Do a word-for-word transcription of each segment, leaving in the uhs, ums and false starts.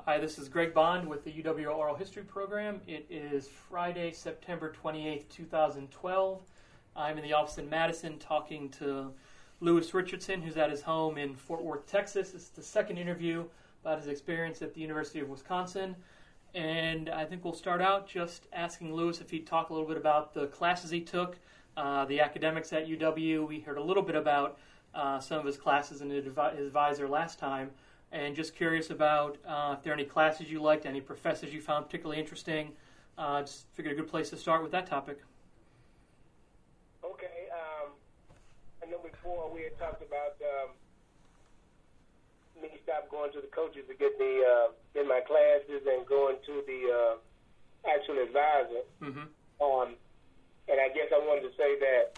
Hi, this is Greg Bond with the U W Oral History Program. It is Friday, September twenty-eighth, two thousand twelve. I'm in the office in Madison talking to Lewis Richardson, who's at his home in Fort Worth, Texas. It's the second interview about his experience at the University of Wisconsin. And I think we'll start out just asking Lewis if he'd talk a little bit about the classes he took, uh, the academics at U W. We heard a little bit about uh, some of his classes and his advisor last time. And just curious about uh, if there are any classes you liked, any professors you found particularly interesting. Uh, just figured a good place to start with that topic. Okay. Um, I know before we had talked about um, me stop going to the coaches to get the uh, get my classes and going to the uh, actual advisor. Mm-hmm. Um, and I guess I wanted to say that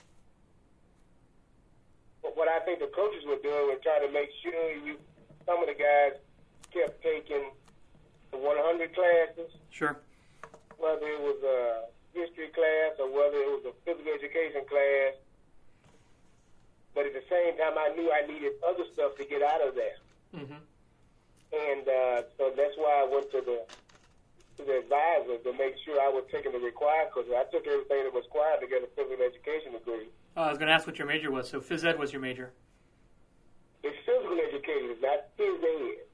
what I think the coaches were doing was trying to make sure you. Some of the guys kept taking the one hundred classes. Sure. Whether it was a history class or whether it was a physical education class. But at the same time, I knew I needed other stuff to get out of there. Mm-hmm. And uh, so that's why I went to the to the advisor to make sure I was taking the required courses. I took everything that was required to get a physical education degree. Uh, I was going to ask what your major was. So phys ed was your major. It's physical education, not phys ed.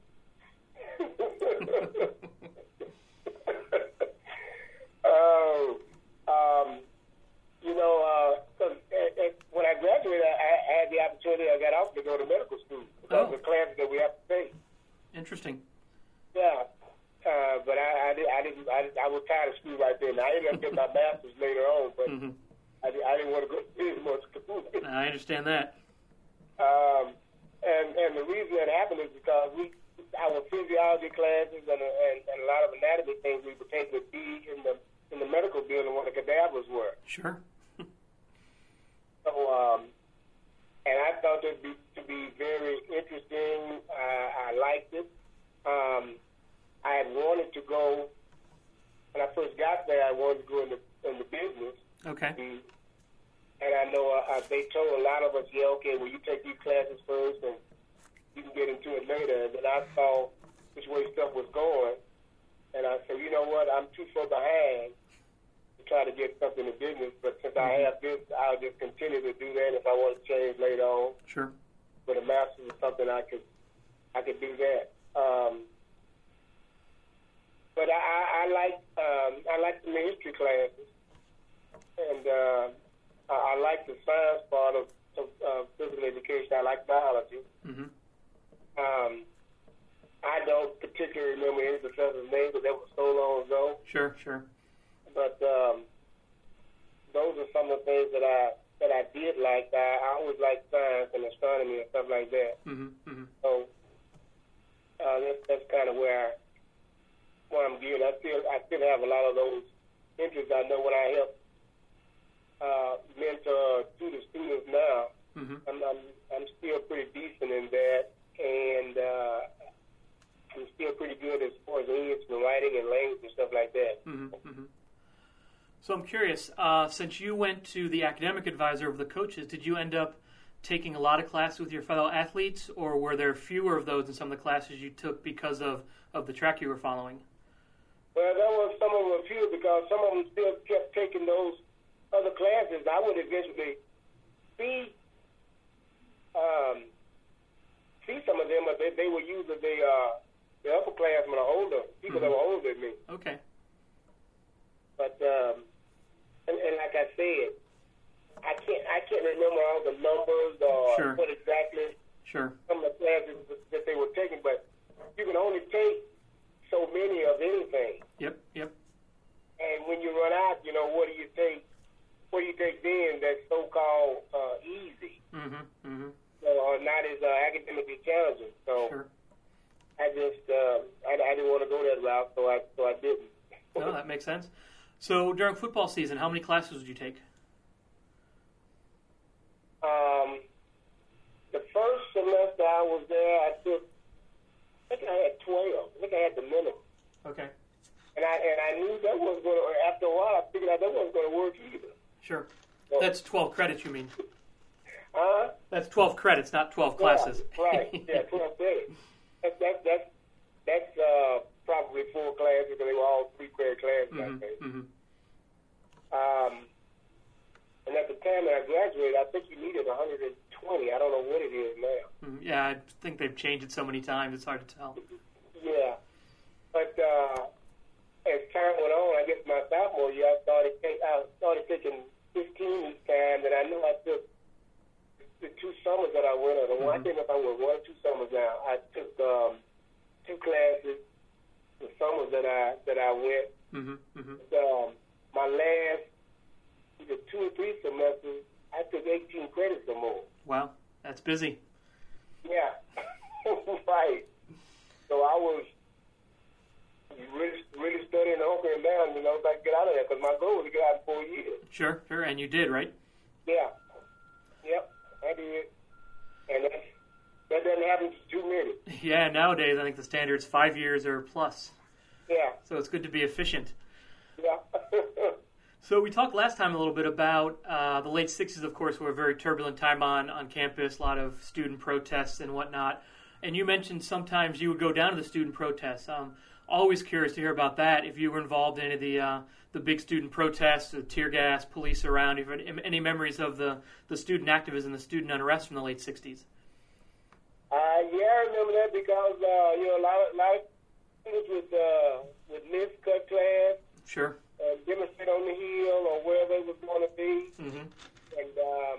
Oh, um, you know, uh, cause at, at, when I graduated, I, I had the opportunity. I got offered to go to medical school because Oh. of the classes that we have to take. Interesting. Yeah, uh, but I, I, did, I didn't. I, I was tired of school right then. I ended up getting my master's later on, but Mm-hmm. I, I didn't want to go to any more school. I understand that. Um, and and the reason that happened is because we our physiology classes and, and, and a lot of anatomy things we would take would be in the in the medical building where the cadavers were. Sure. So um, and I thought it be to be very interesting. Uh, I liked it. Um, I had wanted to go when I first got there. I wanted to go in the in the business. Okay. And I know uh, they told a lot of us, yeah, okay, well, you take these classes first and you can get into it later. And then I saw which way stuff was going. And I said, you know what, I'm too far behind to try to get something in business. But since I have this, I'll just continue to do that if I want to change later on. Sure. But a master's is something I could, I could do that. Um, but I, I, I like, um, I like the history classes. And uh, I, I like the science part of, of uh, physical education. I like biology. Mm-hmm. Um, I don't particularly remember any professor's name because that was so long ago. Sure, sure. But um, those are some of the things that I that I did like. I, I always liked science and astronomy and stuff like that. Mm-hmm. Mm-hmm. So uh, that's that's kind of where I, where I'm geared. I still I still have a lot of those interests. I know when I help. Uh, mentor to the students now. Mm-hmm. I'm, I'm I'm still pretty decent in that, and uh, I'm still pretty good as far as English and writing and language and stuff like that. Mm-hmm. Mm-hmm. So I'm curious, uh, since you went to the academic advisor of the coaches, did you end up taking a lot of classes with your fellow athletes, or were there fewer of those in some of the classes you took because of, of the track you were following? Well, there was some of them a few because some of them still kept taking those other classes. I would eventually see um, see some of them, but they, they were usually the uh, the upperclassmen or older people Mm-hmm. that were older than me. Okay. But um, and, and like I said, I can't I can't remember all the numbers or Sure. what exactly Sure. some of the classes that they were taking, but you can only take so many of anything. Yep, yep. And when you run out, you know, what do you take? What do you take then that's so-called uh, easy, Mm-hmm. Mm-hmm. or not as uh, academically challenging? So Sure. I just uh, I, I didn't want to go that route, so I so I didn't. No, that makes sense. So during football season, how many classes did you take? Um, the first semester I was there, I took. I think I had twelve. I think I had the minimum. Okay. And I and I knew that wasn't going to. After a while, I figured out that wasn't going to work either. Sure. So, That's twelve credits, you mean? huh? That's twelve credits, not twelve classes. Yeah, right. Yeah, twelve credits. That's that's that's that's uh, think they've changed it so many times, it's hard to tell. Yeah. But uh, as time went on, I guess my sophomore year, I started, take, I started taking fifteen each time, and I knew I took the two summers that I went, or the one, mm-hmm. I think if I went one or two summers now, I took um, two classes the summers that I that I went. Mm-hmm. Mm-hmm. Um, my last either two or three semesters, I took eighteen credits or more. Wow, that's busy. Yeah, right. So I was really, really studying and hunkering down, you know, so I could get out of there, because my goal was to get out in four years. Sure, sure, and you did, right? Yeah. Yep, I did. And that, that doesn't happen to too many. Yeah, nowadays I think the standard's five years or plus. Yeah. So it's good to be efficient. Yeah. So we talked last time a little bit about uh, the late sixties, of course, were a very turbulent time on, on campus, a lot of student protests and whatnot. And you mentioned sometimes you would go down to the student protests. Um, always curious to hear about that, if you were involved in any of the, uh, the big student protests, the tear gas, police around, if you had any memories of the, the student activism, the student unrest from the late sixties. Uh, yeah, I remember that because, uh, you know, a lot of, lot of students would, uh, would miss cut class. Sure. Uh, demonstrate on the hill or wherever it was going to be. Mm-hmm. And um,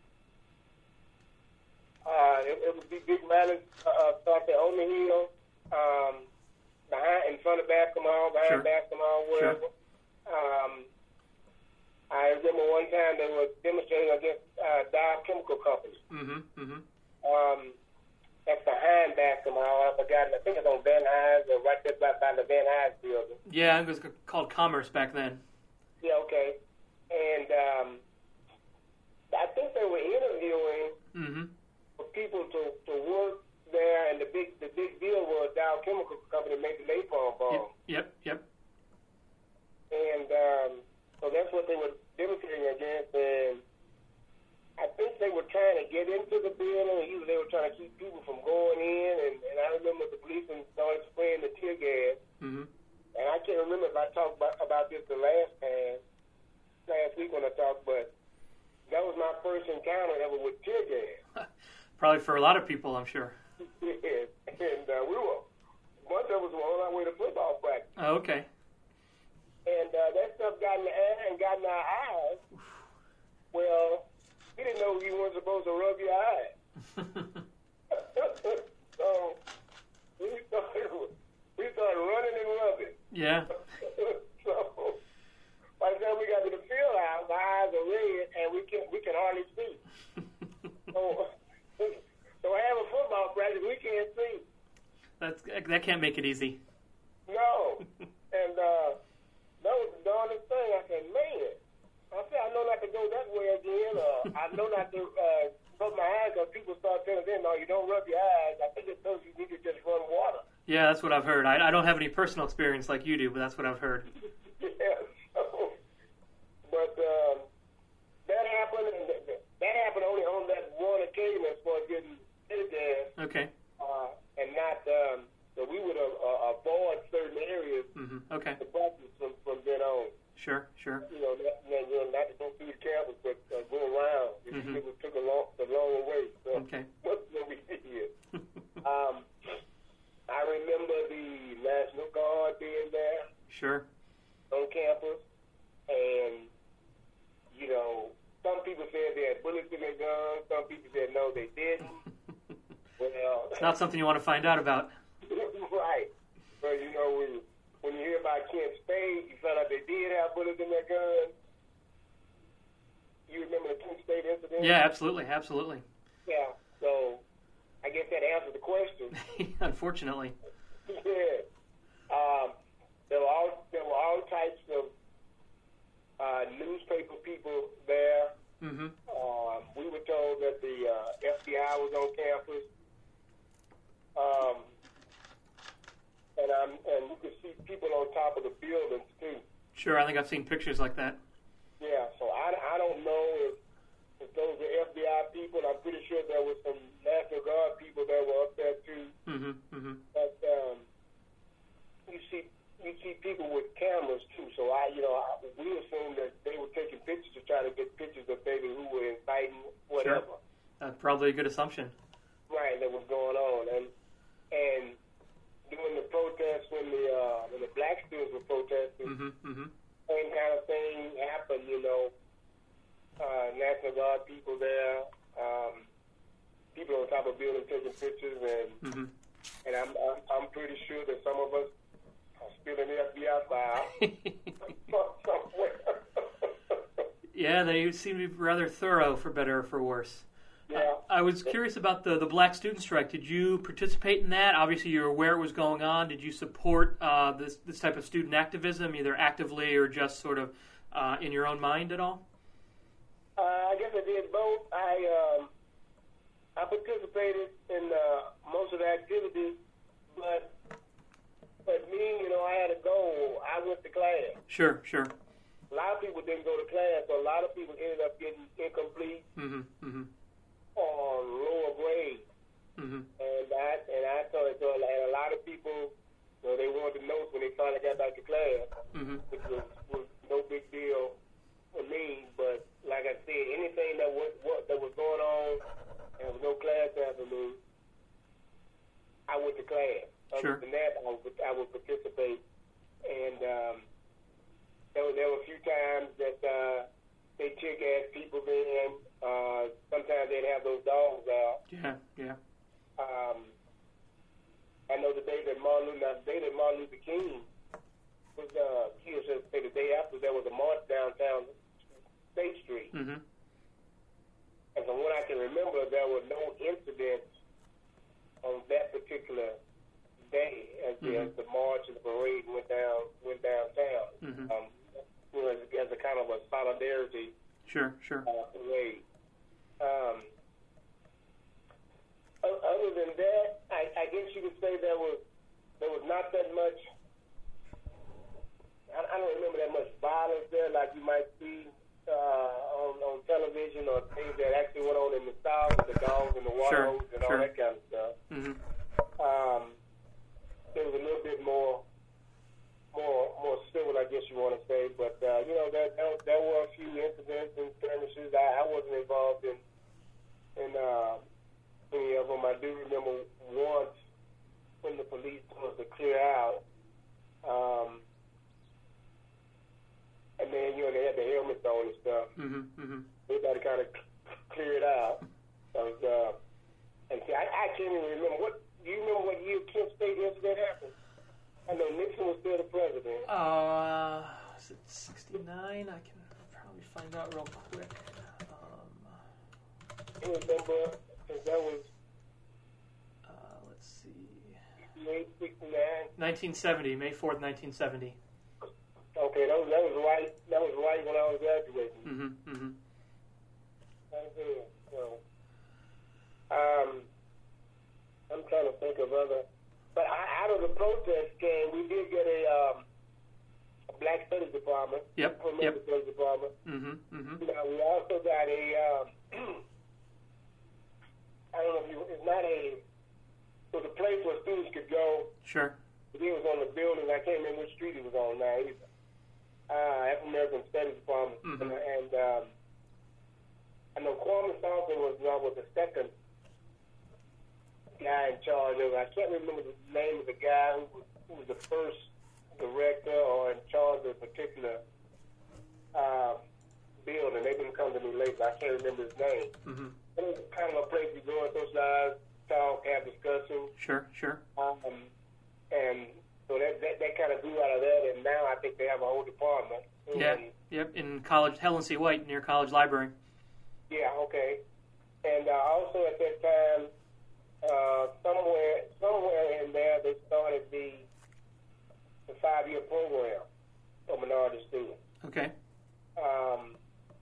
uh, it, it would be big rallies uh, starting on the hill, um, behind, in front of Bascom Hall, behind Sure. Bascom Hall, wherever. Sure. Um, I remember one time they were demonstrating against uh, Dow Chemical Company. Mm-hmm. Mm-hmm. Um, that's behind Bascom Hall. I forgot. I think it's on Van Nuys or right there by, by the Van Nuys building. Yeah, it was called Commerce back then. Yeah, okay. And um, I think they were interviewing Mm-hmm. for people to, to work there, and the big the big deal was Dow Chemical Company made the napalm bomb. Yep, yep. And um, so that's what they were demonstrating against. And I think they were trying to get into the building, and usually they were trying to keep people from going in. And, and I remember the policemen started spraying the tear gas. Mm-hmm. And I can't remember if I talked about, about this the last time, last week when I talked, but that was my first encounter ever with tear gas. Probably for a lot of people, I'm sure. Yeah. And uh, we were, bunch of us were on our way to football practice. Oh, okay. And uh, that stuff got in the air and got in our eyes. Well, we didn't know you weren't supposed to rub your eyes. So we started, we started running and rubbing. Yeah. So by the time we got to the field house, our eyes are red and we can we can hardly see. So, so I have a football practice, we can't see. That's that can't make it easy. No. And uh, that was the darndest thing. I said, man, I said, I know not to go that way again. Uh, I know not to uh, rub my eyes, because people start telling them, no, you don't rub your eyes. I think it's because you need to just run water. Yeah, that's what I've heard. I, I don't have any personal experience like you do, but that's what I've heard. Yeah, so, but um, that happened, and that, that happened only on that one occasion as far as getting tear gas. Okay. Uh, and not, um, so we would uh, avoid certain areas Mm-hmm. Okay. to practice from, from then on. Sure, sure. You know, not, you know, not to go through the campus, but uh, go around. Mm-hmm. It took a long, a long way. So Okay. that's what we did. um, I remember the National Guard being there Sure. on campus, and you know, some people said they had bullets in their guns. Some people said no, they didn't. Well, It's not something you want to find out about. right. But you know, when when you hear about Kent State, you found out they did have bullets in their guns. You remember the Kent State incident? Yeah, absolutely, absolutely. Yeah. So I guess that answers the question. Unfortunately. Yeah. Um, there were all there were all types of uh, newspaper people there. Mm-hmm. Um, we were told that the uh, F B I was on campus. Um, and I'm, and you could see people on top of the buildings too. Sure, I think I've seen pictures like that. Yeah. So I, I don't know if, if those are F B I people. I'm pretty sure there were some National Guard people that were up there too. Mm-hmm. Mm-hmm. But um, you see, you see people with cameras too. So I, you know, I, we assumed that they were taking pictures to try to get pictures of maybe who were inciting, whatever. Sure. That's probably a good assumption. right, that was going on, and and during the protests when the uh, when the black students were protesting, mm-hmm, mm-hmm. same kind of thing happened. You know, uh, National Guard people there, um, people on top of buildings taking pictures, and Mm-hmm. and I'm, I'm I'm pretty sure that some of us are still in the F B I file somewhere. Yeah, they seem to be rather thorough, for better or for worse. Yeah. I, I was curious about the, the black student strike. Did you participate in that? Obviously, you were aware it was going on. Did you support uh, this this type of student activism, either actively or just sort of uh, in your own mind at all? Uh, I guess I did both. I um, I participated in uh, most of the activities, but but me, you know, I had a goal. I went to class. Sure, sure. A lot of people didn't go to class, so a lot of people ended up getting incomplete Mm-hmm, mm-hmm, or lower grades. mm-hmm. And I and I told so and a lot of people, you know, they wanted the notes when they finally got back to class, Mm-hmm. which was, was no big deal for me. But like I said, anything that was what that was going on and there was no class after me, I went to class. Sure. Other than that, I would I would participate, and um, there were there were a few times that uh, they took ass people in. Uh, sometimes they'd have those dogs out. Yeah, yeah. Um, I know the day that Martin Luther, the day that Martin Luther King was uh, killed, so to say, the day after there was a march downtown State Street. Mm-hmm. And from what I can remember, there were no incidents on that particular day as, the, Mm-hmm. as the march and the parade went down went downtown. Mm-hmm. Um, you know, as, as a kind of a solidarity Sure, sure. uh, parade. Um, other than that, I, I guess you could say there was there was not that much. I, I don't remember that much violence there, like you might see uh, on on television or things that actually went on in the South with the dogs and the water Sure, hose and sure. all that kind of stuff. Mm-hmm. Um, there was a little bit more more more civil, I guess you want to say, but uh, you know there, there there were a few incidents and skirmishes. I, I wasn't involved in in uh, any of them. I do remember once when the police told us to clear out, um, and then you know they had the helmets on and stuff. Mm-hmm. Mm-hmm. Everybody kind of cleared out. That was, uh, and see, I, I can't even remember what. Do you remember what year Kent State incident happened? I know Nixon was still the president. Uh, is it sixty-nine? I can probably find out real quick. Um, I remember if that was uh, let's see. sixty-eight, sixty-nine. nineteen seventy, May fourth, nineteen seventy. Okay, that was that was right. That was right when I was graduating. Mm-hmm, mm-hmm. That's it. So, um, I'm trying to think of other. But out of the protest came, we did get a, um, a black studies department. Yep, From yep. the studies department. Mm-hmm, mm-hmm. Now, we also got a, um, I don't know if you, it's not a, it was a place where students could go. Sure. It was on the building. I can't remember which street it was on now either. Uh, African American Studies Department. Mm-hmm. And, and um, I know Kwame Salton was, uh, was the second guy in charge of it. I can't remember the name of the guy who was, who was the first director or in charge of a particular uh, building. They didn't come to me later. I can't remember his name. Mm-hmm. It was kind of a place you go and socialize, talk, have discussions. Sure, sure. Um, and so that, that that kind of grew out of that, and now I think they have a whole department. Yeah, And, yep, in college, Helen C. White, near College Library. yeah, okay. And uh, also at that time, uh, somewhere somewhere in there, they started the the five-year program for minority students. Okay. Um,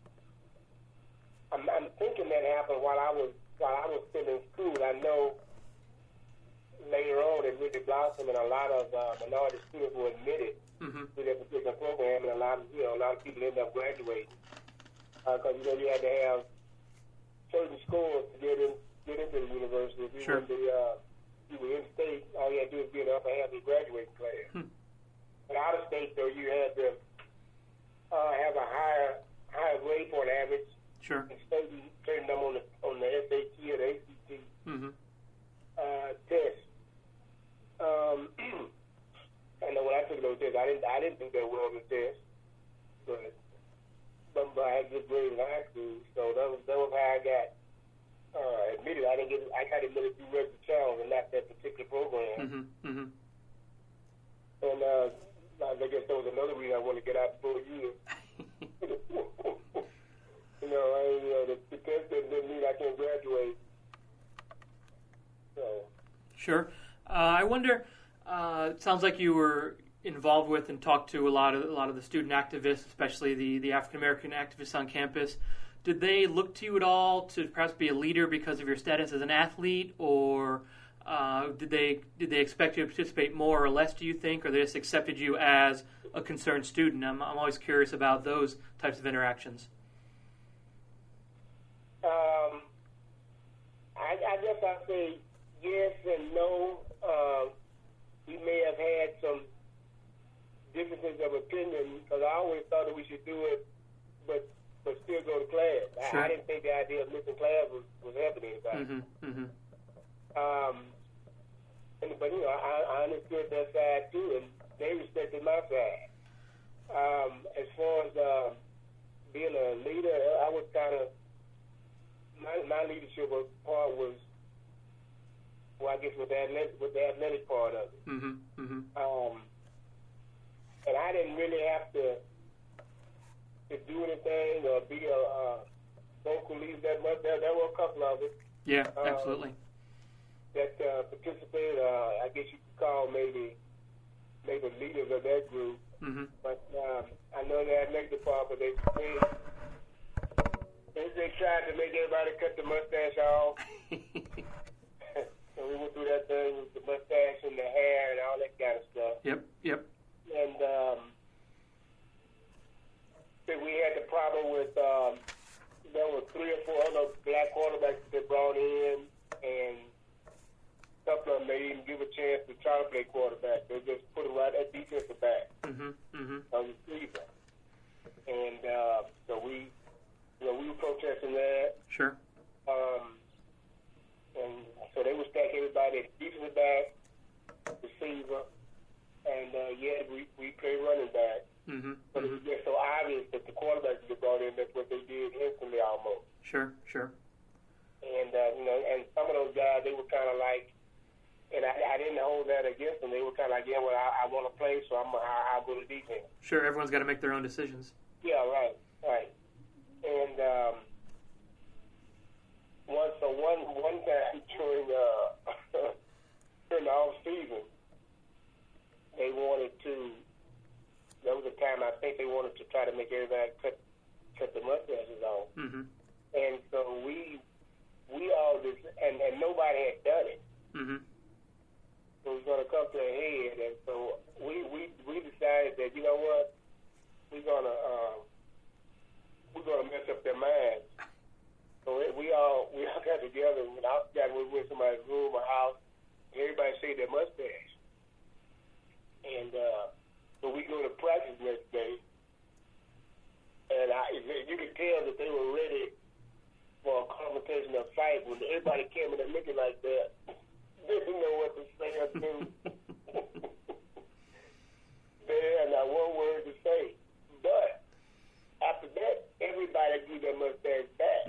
I'm, I'm thinking that happened while I was while I was still in school. I know later on it really blossomed, and a lot of uh, minority students were admitted Mm-hmm. to that particular program, and a lot of you know a lot of people ended up graduating because uh, you know you had to have certain scores to get in get into the university. If you Sure. were in the uh, you were in state, all you had to do was be in the upper half of the graduating class. Hmm. But out of state, though, you had to uh, have a higher higher grade for an average. Sure. And certain certain number on the on the S A T or the A C T. Mm-hmm. uh, tests. Um, I know when I took those tests, I didn't I didn't do that well on the test, but but, but I had good grades in high school, so that was that was how I got uh, admitted. I didn't get I got admitted through Reggie Challenge and not that particular program. Mm-hmm. Mm-hmm. And uh, I guess that was another reason I wanted to get out before you. You know, I, you know the, the test didn't mean I can't graduate. So. Sure. Uh, I wonder. Uh, it sounds like you were involved with and talked to a lot of a lot of the student activists, especially the, the African American activists on campus. Did they look to you at all to perhaps be a leader because of your status as an athlete, or uh, did they did they expect you to participate more or less? Do you think, or they just accepted you as a concerned student? I'm I'm always curious about those types of interactions. Um, I, I guess I say yes and no. Uh, we may have had some differences of opinion because I always thought that we should do it, but but still go to class. Sure. I, I didn't think the idea of missing class was, was helping anybody. Mm-hmm, mm-hmm. Um, and, but you know, I, I understood their side too, and they respected my side. Um, as far as uh, being a leader, I was kind of my my leadership part was. Well, I guess with the athletic, with the athletic part of it. Mm-hmm, mm-hmm. Um, and I didn't really have to to do anything or be a uh, vocal leader that much. There, there were a couple of it. Yeah, um, absolutely. That uh, participated. Uh, I guess you could call maybe maybe leaders of that group. Mm-hmm. But um, I know the athletic department they they, they they tried to make everybody cut the mustache off. So we went through that thing with the mustache and the hair and all that kind of stuff. Yep, yep. And um, then we had the problem with um, there were three or four other black quarterbacks that they brought in, and a couple of them they didn't give a chance to try to play quarterback. They just put them right at defensive back Mm-hmm, mm-hmm. on the receiver. And uh, so we, you know, we were protesting that. Sure. Um, and so they would stack everybody at defensive back, receiver, and uh, yeah, we we play running back. Mm-hmm. But Mm-hmm. it was just so obvious that the quarterbacks they brought in, that's what they did instantly almost. Sure, sure. And uh, you know, and some of those guys they were kind of like, and I, I didn't hold that against them. They were kind of like, yeah, well, I, I want to play, so I'm I, I'll go to defense. Sure, everyone's got to make their own decisions. Yeah, right, right. And um, one so one one time during uh, during the off season, they wanted to. There was a time I think they wanted to try to make everybody cut cut the mustaches off, Mm-hmm. and so we we all just and, and nobody had done it. Mm-hmm. So it was going to come to a head, and so we we, we decided that you know what, we're gonna uh, we're gonna mess up their minds. So it, we all we all got together. When I got we went to somebody's room or house, and everybody shaved their mustache, and. uh So we go to practice next day, and I, you could tell that they were ready for a confrontation or fight. When everybody came in there looking like that, they didn't know what to say or do. They had not one word to say. But after that, everybody grew their mustache back.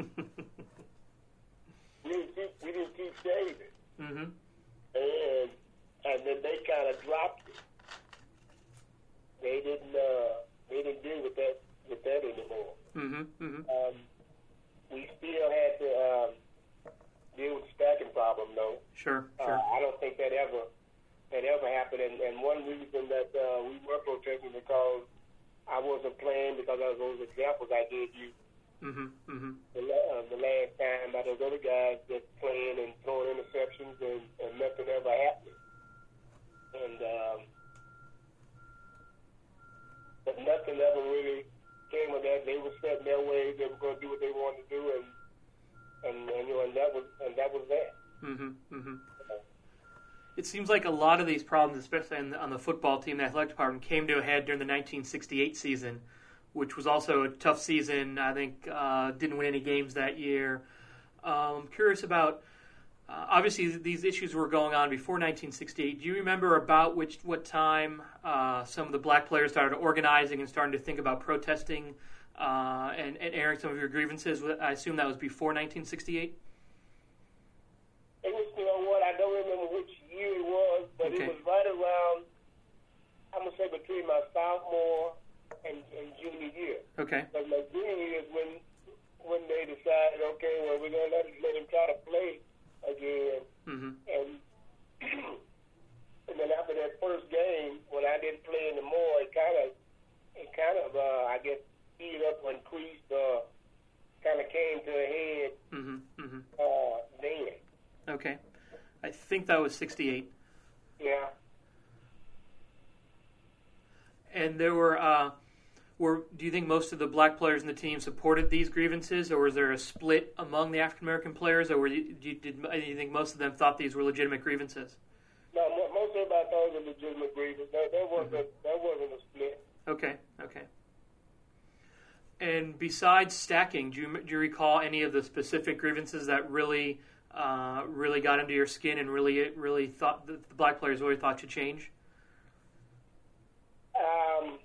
we didn't keep, we didn't keep shaving, Mm-hmm. and and then they kind of dropped it. They didn't. Uh, they didn't deal with that with that anymore. Mm-hmm. Mm-hmm. Um, we still had to um, deal with the stacking problem, though. Sure, Uh, sure. I don't think that ever that ever happened. And, and one reason that uh, we were protesting because I wasn't playing because of those examples I gave you Mm-hmm. Mm-hmm. the, la- uh, the last time by those other guys just playing and throwing interceptions and, and nothing ever happened. And um, But nothing ever really came of that. They were set in their ways. They were going to do what they wanted to do, and and, and you know, and that was and that was that. Mm-hmm. Mm-hmm. It seems like a lot of these problems, especially on the, on the football team, the athletic department, came to a head during the nineteen sixty-eight season, which was also a tough season. I think uh, didn't win any games that year. Um, I'm curious about Uh, obviously, these issues were going on before nineteen sixty-eight. Do you remember about which what time uh, some of the black players started organizing and starting to think about protesting uh, and, and airing some of your grievances? I assume that was before nineteen sixty-eight? It was, you know what, I don't remember which year it was, but Okay. it was right around, I'm going to say between my sophomore and, and junior year. Okay. Because my junior year is when when they decided, okay, well, we're going to let, let him try to play again. Mm-hmm. And and then after that first game, when I didn't play anymore, it kind of, it kind of, uh, I guess, speeded up or increased, uh, kind of came to a head Mm-hmm. Mm-hmm. uh, then. Okay. I think that was sixty-eight. Yeah. And there were, uh, were, do you think most of the black players in the team supported these grievances, or was there a split among the African American players, or were you, do you, did do you think most of them thought these were legitimate grievances? No, mo- most everybody thought it was a legitimate grievance. There, there wasn't, Mhm. a, there wasn't a split. Okay, okay. And besides stacking, do you, do you recall any of the specific grievances that really, uh, really got under your skin and really, really thought that the black players really thought should change? Um,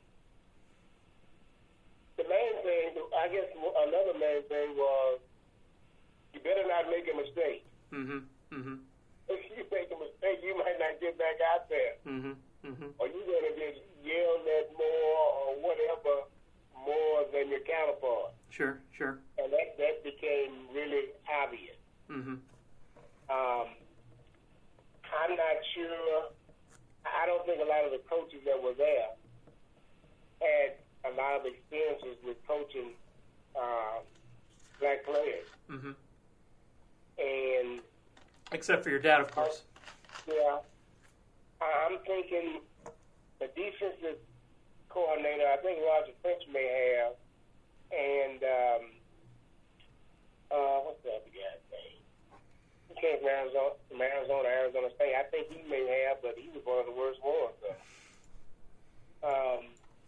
the main thing, I guess another main thing was you better not make a mistake. Mm-hmm. Mm-hmm. If you make a mistake, you might not get back out there. Mm-hmm. Mm-hmm. Or you're going to get yelled at more or whatever more than your counterpart. Sure, sure. And that, that became really obvious. Mm-hmm. Um, I'm not sure. I don't think a lot of the coaches that were there had a lot of experiences with coaching uh, black players. Mm-hmm. And, Except for your dad, of course. yeah, I'm thinking the defensive coordinator, I think Roger Finch may have, and um, uh, what's the other guy's name? He came from Arizona, from Arizona, Arizona State. I think he may have, but he was one of the worst ones. So. Um,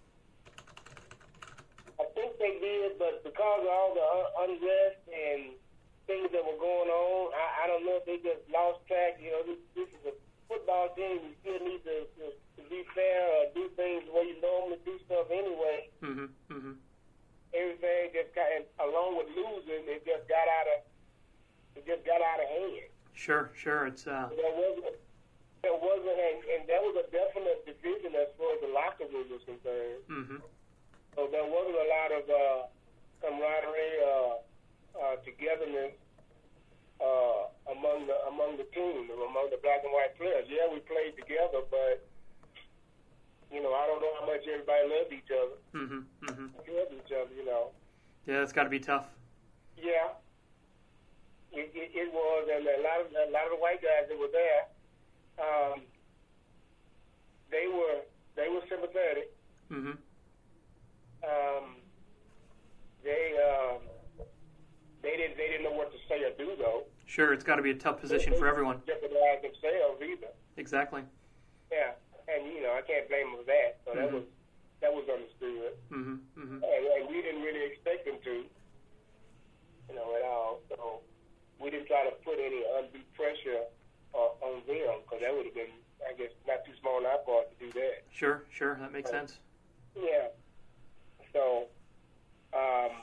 I think they did, but because of all the un- unrest and things that were going on, I, I don't know if they just lost track. You know, this, this is a football team. You still need to, to, to be fair or do things the way you normally do stuff anyway. Mm-hmm. Mm-hmm. Everything just got, and along with losing, it just got out of, it just got out of hand. Sure, sure. It's uh. There wasn't, there wasn't, and, and there was a definite division as far as the locker room was concerned. Mm-hmm. So there wasn't a lot of uh, camaraderie, uh, uh, togetherness uh, among the among the team, among the black and white players. Yeah, we played together, but you know, I don't know how much everybody loved each other. Mm-hmm. Mm-hmm. Loved each other, you know. Yeah, that's got to be tough. Yeah, it, it, it was, and a lot of a lot of the white guys that were there, um, they were they were sympathetic. Mm-hmm. Um, they um, they didn't they didn't know what to say or do though. Sure, it's got to be a tough position for everyone. Jeopardize themselves either. Exactly. Yeah, and you know I can't blame them for that. So that Mhm. was that was understood, Mm-hmm. Mm-hmm. and, and we didn't really expect them to, you know, at all. So we didn't try to put any undue pressure uh, on them because that would have been, I guess, not too small on our part to do that. Sure, sure. That makes sense. Yeah. So, um,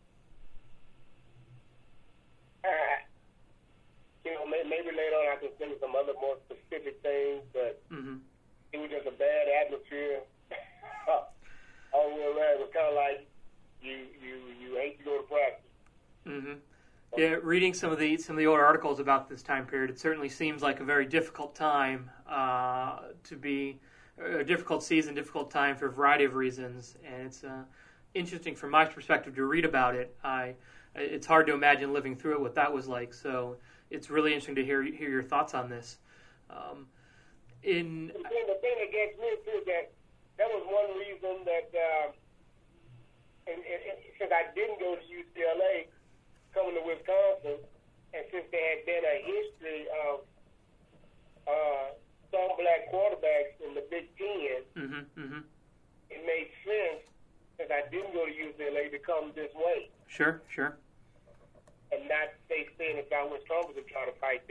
uh, you know, may, maybe later on I can think of some other more specific things, but Mm-hmm. it was just a bad atmosphere all the way around. It was kind of like you, you, you hate to go to practice. Mm-hmm. Yeah, reading some of the some of the older articles about this time period, it certainly seems like a very difficult time uh, to be a difficult season, difficult time for a variety of reasons, and it's uh, interesting from my perspective to read about it. I it's hard to imagine living through it, what that was like. So it's really interesting to hear hear your thoughts on this. Um, in The thing, the thing that gets me too, that that was one reason that, uh, and, and, and since I didn't go to U C L A, coming to Wisconsin, and since there had been a history of uh, some black quarterbacks in the Big Ten, mm-hmm, mm-hmm. it made sense, since I didn't go to U C L A, to come this way Sure, sure, and not stay staying in Southwest Columbus and try to fight that.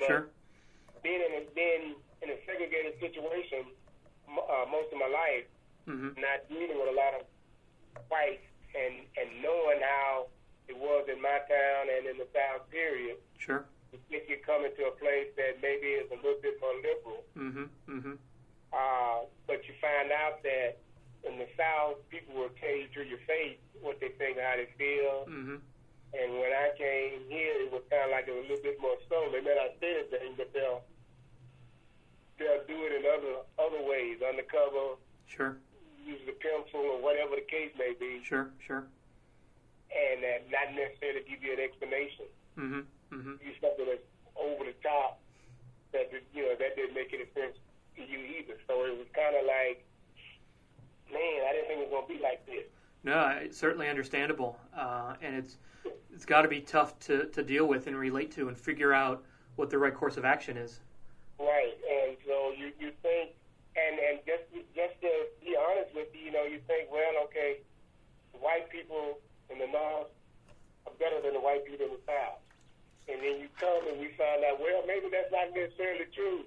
But Sure. being in a, being in a segregated situation uh, most of my life, Mm-hmm. not dealing with a lot of whites and, and knowing how it was in my town and in the South period, Sure. if you come into a place that maybe is a little bit more liberal, Mm-hmm. Mm-hmm. uh, but you find out that in the South, people will tell you to your face what they think, how they feel. Mm-hmm. And when I came here, it was kind of like it was a little bit more subtle. They may not say anything, but they'll they'll do it in other other ways, undercover, Sure. use a pencil or whatever the case may be, Sure. Sure. and uh, not necessarily give you an explanation. Mm-hmm. Mm-hmm. Use something that's over the top that you know that didn't make any sense to you either. So it was kind of like, man, I didn't think it was gonna be like this. No, it's certainly understandable, uh, and it's it's got to be tough to, to deal with and relate to and figure out what the right course of action is. Right, and so you you think, and and just just to be honest with you, you know, you think, well, okay, the white people in the North are better than the white people in the South, and then you come and we find out, well, maybe that's not necessarily true.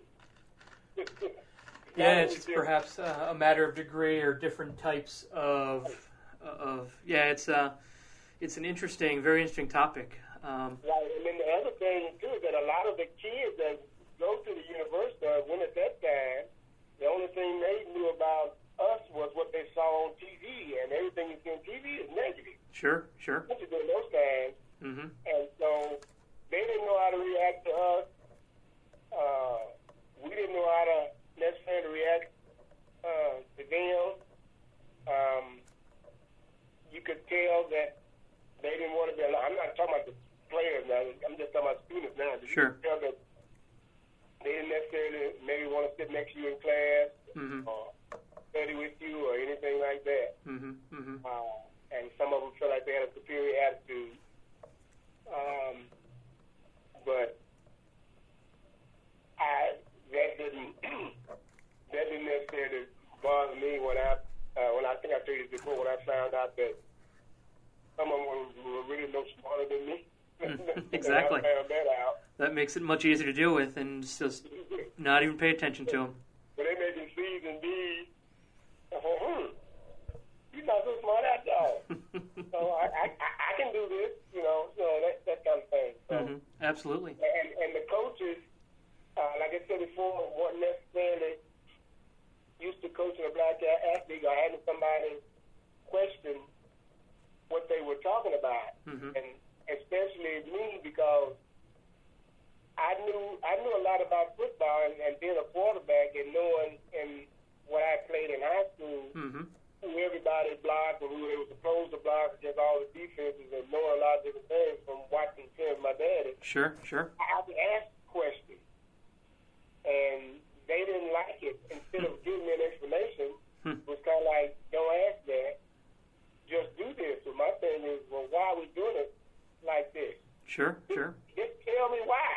Yeah, it's perhaps uh, a matter of degree or different types of of yeah. It's uh, it's an interesting, very interesting topic. Um, Right, and then the other thing too is that a lot of the kids that go to the university when at that time, the only thing they knew about us was what they saw on T V, and everything you see on T V is negative. sure, sure. Especially during those times, Mm-hmm. and so they didn't know how to react to us. Uh, we didn't know how to necessarily react uh, to them. Um, you could tell that they didn't want to be alone. I'm not talking about the players now. I'm just talking about students now. You Sure. could tell that they didn't necessarily maybe want to sit next to you in class Mm-hmm. or study with you or anything like that. Mm-hmm. Mm-hmm. Uh, and some of them felt like they had a superior attitude. Um, but I that didn't that didn't necessarily bother me when I uh, when I think I told you before when I found out that some of them were, were really no smarter than me. Exactly. I found that out. That makes it much easier to deal with and just not even pay attention to them. But they making C's and D's. I thought, hmm, you're not so smart after all. So I, I, I I can do this, you know, so that, that kind of thing. So, Mm-hmm. Absolutely. and, and the coaches, uh, like I said before, weren't necessarily used to coaching a black athlete or having somebody question what they were talking about. Mm-hmm. And especially me, because I knew I knew a lot about football and, and being a quarterback and knowing and what I played in high school, Mm-hmm. who everybody blocked and who they were supposed to block against all the defenses and knowing a lot of different things from watching film my daddy. Sure, sure. I would ask questions, and they didn't like it. Instead of giving me an explanation, Hmm. it was kind of like, don't ask that, just do this. So my thing is, well, why are we doing it like this? Sure, sure. Just tell me why.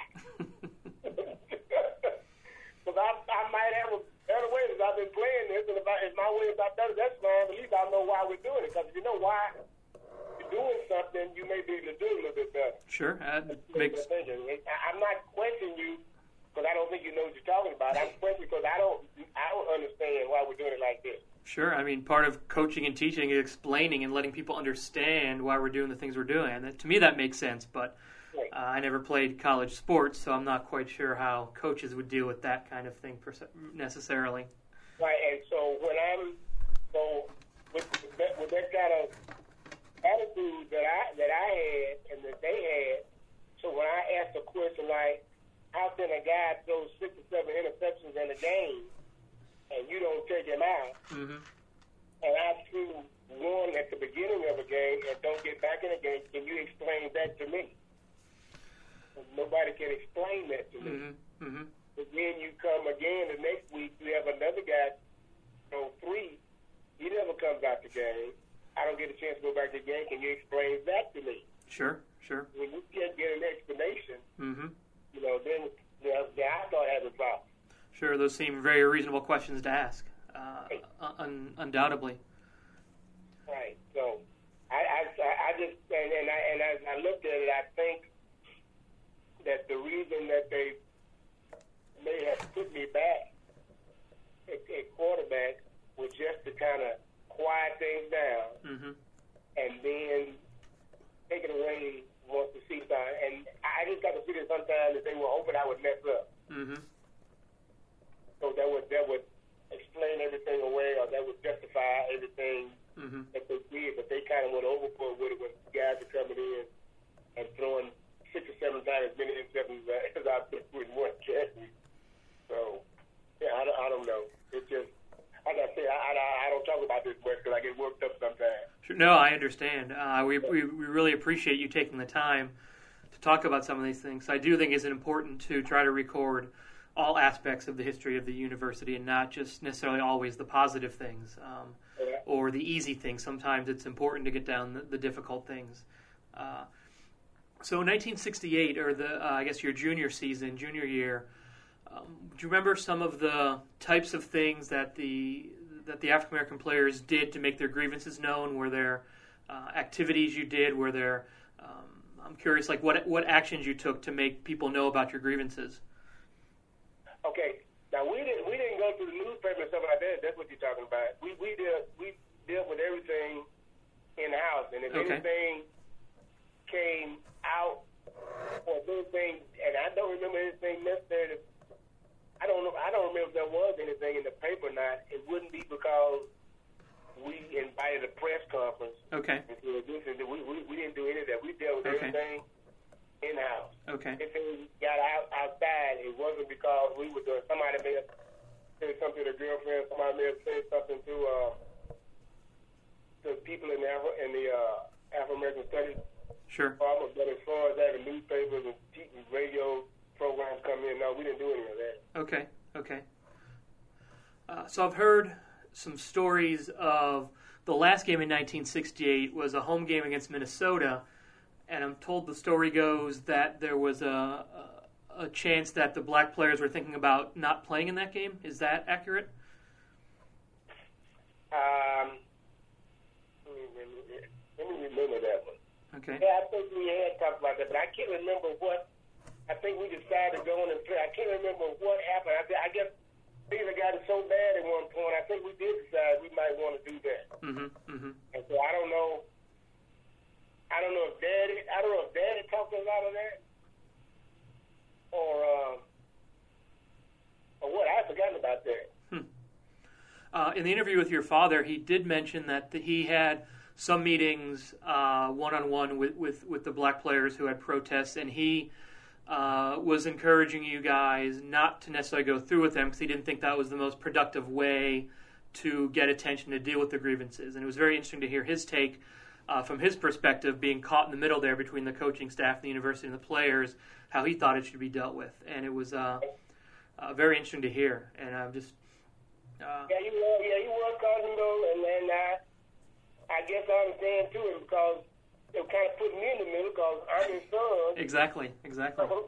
Because I, I might have a better way because I've been playing this, and if, I, if my way is not better, that's fine. At least I know why we're doing it. Because if you know why you're doing something, you may be able to do it a little bit better. Sure. That makes I- I'm not questioning you because I don't think you know what you're talking about. I'm questioning because I don't, I don't understand why we're doing it like this. Sure. I mean, part of coaching and teaching is explaining and letting people understand why we're doing the things we're doing. And that, to me, that makes sense. But Right. uh, I never played college sports, so I'm not quite sure how coaches would deal with that kind of thing perse- necessarily. Right, and so when I'm so with, with, that, with that kind of attitude that I that I had and that they had, so when I asked a question like, "How can a guy throw six or seven interceptions in a game and you don't take him out?" Mm-hmm. And I threw one at the beginning of a game and don't get back in the game, can you explain that to me? And nobody can explain that to me. Mm-hmm. Mm-hmm. But then you come again the next week, you have another guy, you know, three. He never comes out the game. I don't get a chance to go back to the game. Can you explain that to me? Sure, sure. When you can't get an explanation, Mm-hmm. you know, then, then I start having problems. Sure, those seem very reasonable questions to ask, uh, un- undoubtedly. Right. So I, I, I just, and, and, I, and as I looked at it, I think that the reason that they may have put me back at, at quarterback was just to kind of quiet things down, mm-hmm. and then take it away once the season started. And I just got to see that sometimes that they were hoping I would mess up. Mm-hmm. So that would that would explain everything away, or that would justify everything mm-hmm. that they did. But they kind of went overboard with it when guys are coming in and throwing six or seven times as many interceptions as I threw in one game. So, yeah, I, I don't know. It's just, like I said, I, I, I don't talk about this much because I get worked up sometimes. Sure. No, I understand. Uh, we, we we really appreciate you taking the time to talk about some of these things. I do think it's important to try to record all aspects of the history of the university and not just necessarily always the positive things um, Yeah. or the easy things. Sometimes it's important to get down the, the difficult things. Uh, so in nineteen sixty-eight, or the uh, I guess your junior season, junior year, um, do you remember some of the types of things that the that the African American players did to make their grievances known? Were there uh, activities you did? Were there um, I'm curious, like what what actions you took to make people know about your grievances? Okay, now we didn't we didn't go through the newspaper and stuff like that. That's what you're talking about. We we did we dealt with everything in house, and if Okay. anything came out or anything, and I don't remember anything necessarily. I don't know. I don't remember if there was anything in the paper or not. It wouldn't be because we invited a press conference. Okay. And so this is, we, we we didn't do any of that. We dealt with Okay. everything in house. Okay. If it got out outside, it wasn't because we were doing. Somebody may have said something to the girlfriend. Somebody may have said something to uh, to people in the Afro, in the uh, Afro American Studies Sure. department. But as far as having newspapers and T V, radio programs come in, no, we didn't do any of that. Okay. Okay. Uh, so I've heard some stories of the last game in nineteen sixty-eight was a home game against Minnesota, and I'm told the story goes that there was a, a, a chance that the black players were thinking about not playing in that game. Is that accurate? Um, let me, let me, let me remember that one. Okay. Yeah, I think we had talked about that, but I can't remember what. I think we decided to go in and play. I can't remember what happened. I, I guess things got it so bad at one point. I think we did decide we might want to do that. Mm-hmm. Mm-hmm. And so I don't know. I don't know if Daddy. I don't know if Daddy talked us out of that, or um, or what. I've forgotten about that. Hmm. Uh, in the interview with your father, he did mention that the, he had some meetings uh, one-on-one with, with, with the black players who had protests, and he uh, was encouraging you guys not to necessarily go through with them because he didn't think that was the most productive way to get attention to deal with the grievances. And it was very interesting to hear his take uh, from his perspective, being caught in the middle there between the coaching staff, the university, and the players, how he thought it should be dealt with. And it was uh, uh, very interesting to hear. And I'm just... Uh, Yeah, he was. Yeah, he was causing though, and then I, I guess I understand too, because it kind of put me in the middle because I'm his son. exactly, exactly. So,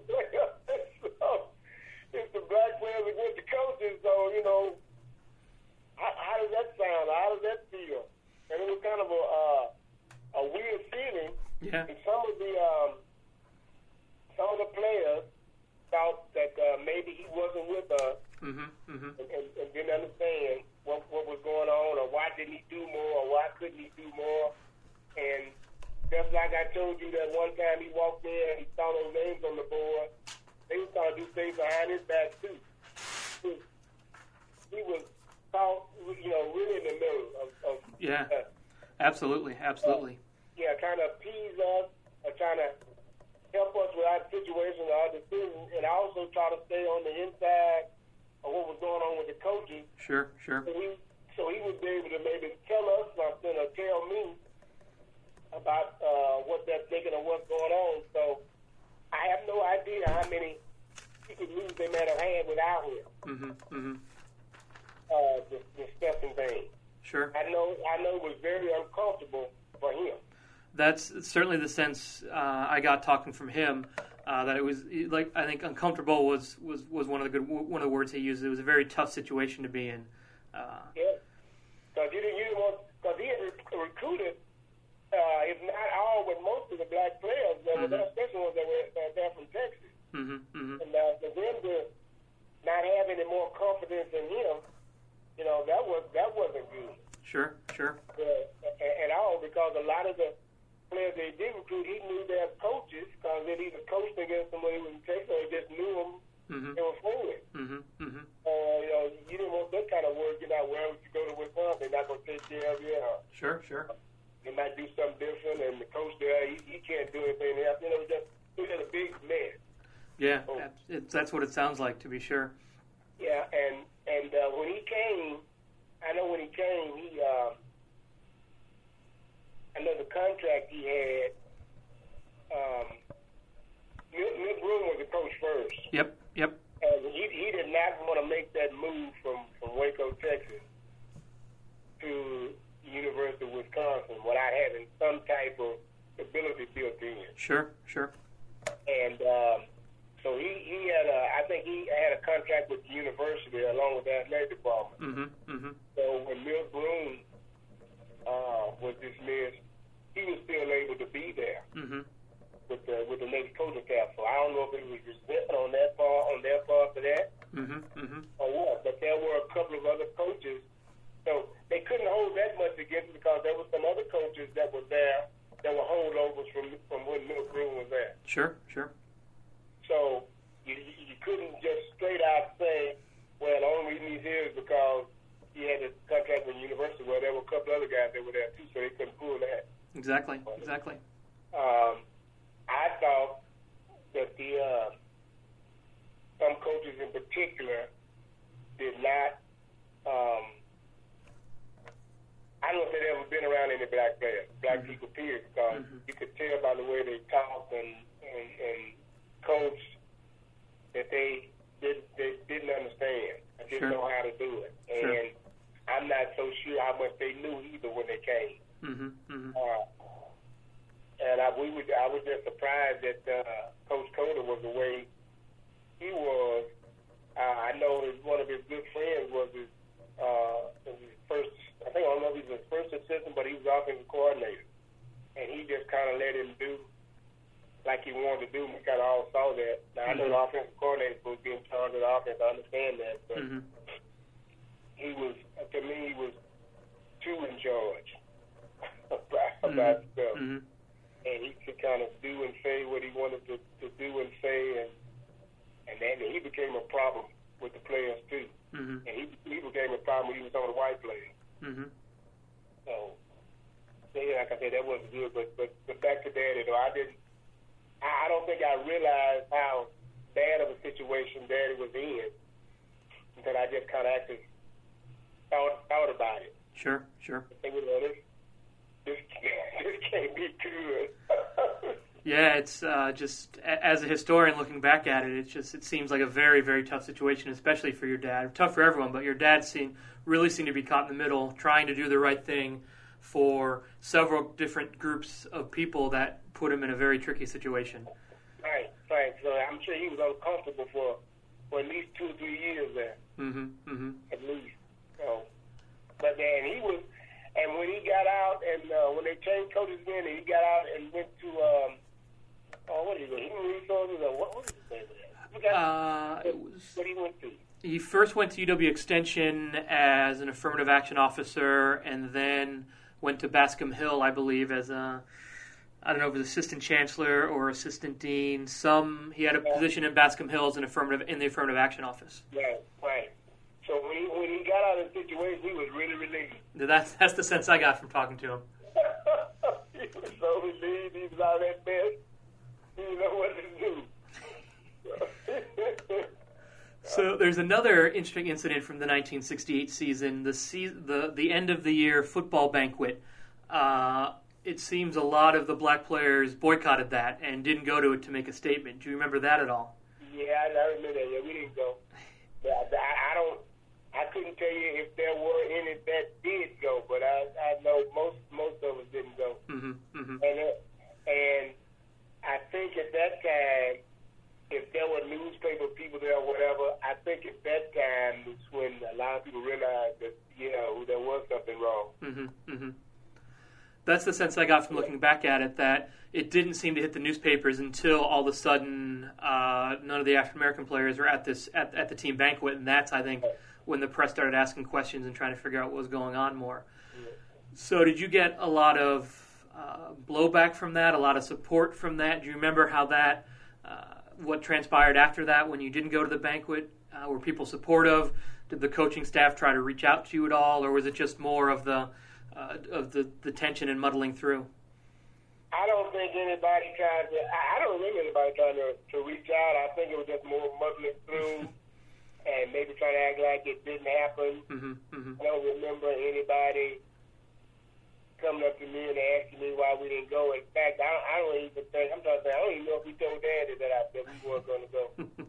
it's the black players against the coaches, so you know, how, how does that sound? How does that feel? And it was kind of a uh, a weird feeling. Yeah. And some of the um, some of the players thought that uh, maybe he wasn't with us. Mm-hmm, mm-hmm. And, and, and didn't understand what what was going on, or why didn't he do more, or why couldn't he do more. And just like I told you that one time he walked in and he saw those names on the board, they were trying to do things behind his back too. He, he was caught, you know, really in the middle of, of Yeah, uh, absolutely, absolutely. yeah, trying to appease us, or trying to help us with our situation or our decisions, and also try to stay on the inside of what was going on with the coaches. Sure, sure. So he, so he would be able to maybe tell us something or tell me about uh, what they're thinking or what's going on. So I have no idea how many secret moves they might have had without him. Mm-hmm, mm-hmm. Uh, the, the Stephen thing. Sure. I know, I know it was very uncomfortable for him. That's certainly the sense uh, I got talking from him. Uh, that it was like I think uncomfortable was, was, was one of the good one of the words he used. It was a very tough situation to be in. Uh, Yeah, because you didn't, you didn't want, because he had rec- recruited, uh, if not all, but most of the black players that mm-hmm. were there, especially ones that were that were there from Texas. mm-hmm, mm-hmm. And uh, for them to not having any more confidence in him, you know, that was that wasn't good. Sure, sure. Uh, at all, because a lot of the players they did recruit, he knew their coaches because they either coached against them or he was in Texas, or they just knew them. Mm-hmm. They were fluent. Mm-hmm. Mm-hmm. Uh, you know, you didn't want that kind of work. You're not, where would you go to Wisconsin? They're not going to take care of you. Or Sure, sure. they might do something different, and the coach there, he, he can't do anything else. You know, it was just, it was just a big mess. Yeah, So, it, that's what it sounds like, to be sure. yeah, and and uh, when he came, I know when he came, he, uh, I know the contract he had, um, Milt, Milt Broom was the coach first. Yep, yep. And he, he did not want to make that move from, from Waco, Texas to the University of Wisconsin without having some type of ability built in. Sure, sure. And um, so he, he had a, I think he had a contract with the university along with the athletic department. Mm-hmm, mm-hmm. So when Milt Broom uh, was dismissed, he was still able to be there. Mm-hmm. With the with the next coaching staff, so I don't know if it was resentment on that part, on their part for that, Mm-hmm. Mm-hmm. or what. But there were a couple of other coaches, so they couldn't hold that much against him because there were some other coaches that were there that were holdovers from from when Milt Broom was there. Sure, sure. So you you couldn't just straight out say, well, the only reason he's here is because he had a contract with the university. Well, there were a couple other guys that were there too, so they couldn't pull that. Exactly, exactly. Um, I thought that the uh, some coaches in particular did not. Um, I don't know if they'd ever been around any black players, black Mm-hmm. people, period, because Mm-hmm. you could tell by the way they talked and and, and coached that they did they didn't understand. I didn't Sure. know how to do it, Sure. and I'm not so sure how much they knew either when they came. Mm-hmm. Mm-hmm. Uh, And I, we would, I was just surprised that uh, Coach Coder was the way he was. Uh, I know his, one of his good friends was his, uh, his first, I think I don't know if he was his first assistant, but he was offensive coordinator. And he just kind of let him do like he wanted to do. We kind of all saw that. Now, I know the offensive coordinator is supposed to be in charge of the offense. I understand that. But Mm-hmm. he was, to me, he was too in charge about, about stuff. Mm-hmm. And he could kind of do and say what he wanted to, to do and say, and and then he became a problem with the players too. Mm-hmm. And he he became a problem when he was on the white players. Mm-hmm. So, yeah, like I said, that wasn't good. But but, but back to Daddy, though, I didn't. I, I don't think I realized how bad of a situation Daddy was in until I just kind of actually thought thought about it. Sure, sure. I think, well, this this this can't be good. Yeah, it's uh, just a- as a historian looking back at it, it's just it seems like a very, very tough situation, especially for your dad. Tough for everyone, but your dad seemed really seemed to be caught in the middle, trying to do the right thing for several different groups of people that put him in a very tricky situation. Right, right. So I'm sure he was uncomfortable for for at least two or three years there, Mm-hmm. Mm-hmm. at least. So, but then he was, and when he got out, and uh, when they changed coaches again, and he got out and went to, um, oh, what did he go? Human resources, or what? What did he say there? I forgot Uh, it was. what he went to. He first went to U W Extension as an affirmative action officer, and then went to Bascom Hill, I believe, as a I don't know if it was assistant chancellor or assistant dean. Some he had a position in Bascom Hill as an affirmative in the affirmative action office. Right, right. So when he when he got out of the situation, he was really relieved. That's that's the sense I got from talking to him. He was so relieved. He was out of that mess. He didn't know what to do. So there's another interesting incident from the nineteen sixty-eight season, the se- the the end of the year football banquet. Uh, it seems a lot of the black players boycotted that and didn't go to it to make a statement. Do you remember that at all? Yeah, I, I remember that. Yeah, we didn't go. But I, I, I don't. I couldn't tell you if there were any that did go, but I, I know most most of us didn't go. Mm-hmm. Mm-hmm. And it, and I think at that time, if there were newspaper people there or whatever, I think at that time was when a lot of people realized that, you know, there was something wrong. Mm-hmm. Mm-hmm. That's the sense I got from looking back at it, that it didn't seem to hit the newspapers until all of a sudden uh, none of the African American players were at this at, at the team banquet, and that's, I think, when the press started asking questions and trying to figure out what was going on more. So did you get a lot of uh, blowback from that, a lot of support from that? Do you remember how that, uh, what transpired after that when you didn't go to the banquet? Uh, were people supportive? Did the coaching staff try to reach out to you at all, or was it just more of the uh, of the, the tension and muddling through? I don't think anybody tried to. I, I don't remember anybody trying to, to reach out. I think it was just more muddling through and maybe trying to act like it didn't happen. Mm-hmm, mm-hmm. I don't remember anybody coming up to me and asking me why we didn't go. In fact, I, I don't even think, I'm trying to say, I don't even know if we told Daddy that, I, that we weren't going to go.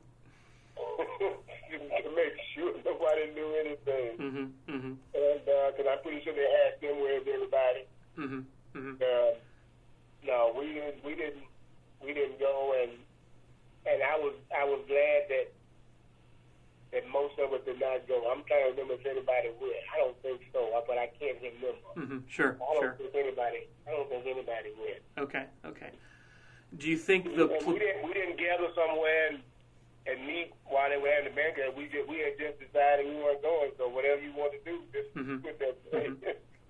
To make sure nobody knew anything. Mm-hmm, mm-hmm. And because uh, I'm pretty sure they asked them where's everybody. Mm-hmm, mm-hmm. Uh, no, we didn't. We didn't. We didn't go, and and I was I was glad that that most of us did not go. I'm trying to remember if anybody went. I don't think so, but I can't remember. Mm-hmm. Sure, I don't sure. think anybody. I don't think anybody went. Okay, okay. Do you think the And we didn't we didn't gather somewhere and, and meet while they were having the banquet? We just we had just decided we weren't going. So whatever you want to do, just Mm-hmm. put that. Mm-hmm.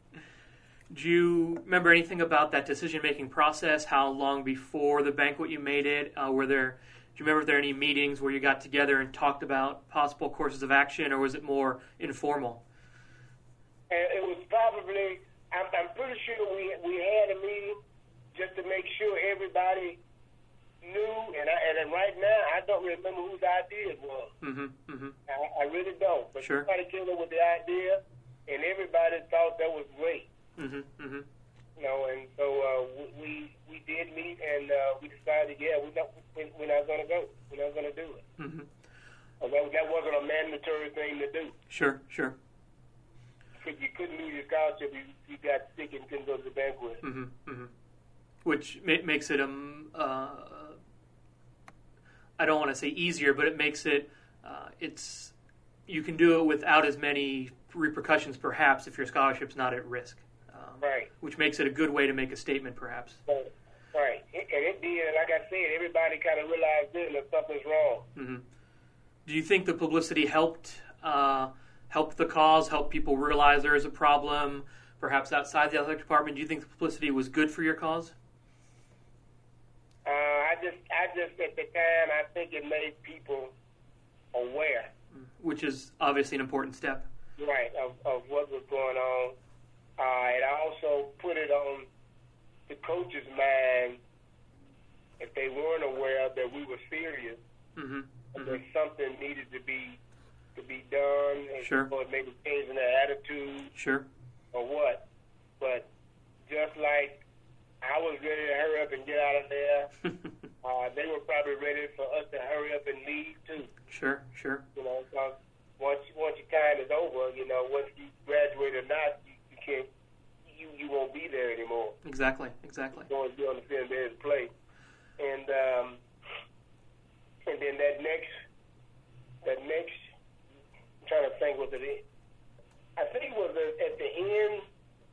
Do you remember anything about that decision-making process? How long before the banquet you made it? Uh, were there? Do you remember if there were any meetings where you got together and talked about possible courses of action, or was it more informal? And it was probably. I'm, I'm pretty sure we we had a meeting just to make sure everybody knew. And I, and right now, I don't remember whose idea it was. Mm-hmm. Mm-hmm. I, I really don't. But Sure. somebody came up with the idea, and everybody thought that was great. Mm-hmm. Mm-hmm. You know, and so uh, we we did meet, and uh, we decided, yeah, we're not we're not going to go. We're not going to do it. Mm-hmm. Well, that, that wasn't a mandatory thing to do. Sure, sure. Because you couldn't lose your scholarship if you, you got sick and couldn't go to the banquet. Mm-hmm. Mm-hmm. Which ma- makes it um uh, I don't want to say easier, but it makes it uh, it's you can do it without as many repercussions, perhaps, if your scholarship's not at risk. Um, Right. Which makes it a good way to make a statement, perhaps. Right. Right. It, and it did, and like I said, everybody kind of realized then that something's wrong. Mm-hmm. Do you think the publicity helped uh, help the cause, help people realize there is a problem, perhaps outside the athletic department? Do you think the publicity was good for your cause? Uh, I just, I just at the time, I think it made people aware, Which is obviously an important step. right, of, of what was going on. Uh, it also put it on the coach's mind, if they weren't aware that we were serious, Mm-hmm. and Mm-hmm. that something needed to be to be done, and Sure. or maybe changing their attitude Sure. or what. But just like I was ready to hurry up and get out of there, uh, they were probably ready for us to hurry up and leave too. Sure, sure. You know, because once once your time is over, you know, once you graduate or not, you, you can't, you you won't be there anymore. Exactly, exactly. You won't be on the field there to play, and um, and then that next that next, I'm trying to think, was it? I think it was at the end.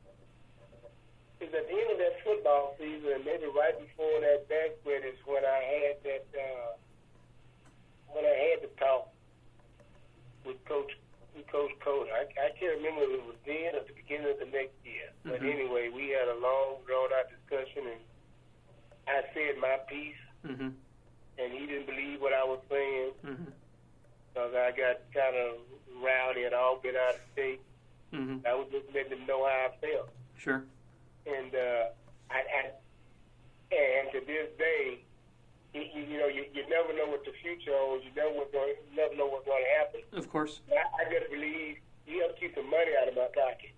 It was at the end of that football season, and maybe right before that banquet is when I had that. Uh, when I had to talk with Coach with Coach Coder. I, I can't remember if it was then or at the beginning of the next year. But Mhm. anyway, we had a long, drawn-out discussion, and I said my piece, Mm-hmm. and he didn't believe what I was saying, Mm-hmm. because I got kind of rowdy and all been out of state. Mm-hmm. I was just letting them know how I felt. Sure. And uh, I, I and to this day, you, you, you know, you, you never know what the future holds. You never what's going, you never know what's going to happen. Of course. I, I just believe you have to keep some money out of my pocket.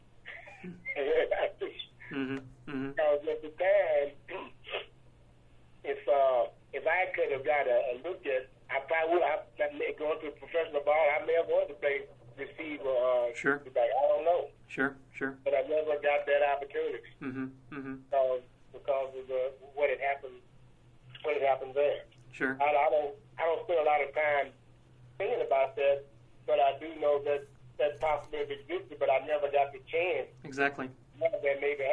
Mm-hmm. Mm-hmm. Because at the time, if uh, if I could have got a, a look at, I probably would. I, I going to professional ball, I may have wanted to play receiver. Uh, Sure. Like, I don't know, Sure, sure. but I never got that opportunity Mm-hmm. Mm-hmm. because because of the, what had happened. What had happened there. Sure. I, I don't I don't spend a lot of time thinking about that, but I do know that that possibility existed, but I never got the chance Exactly. that maybe happened.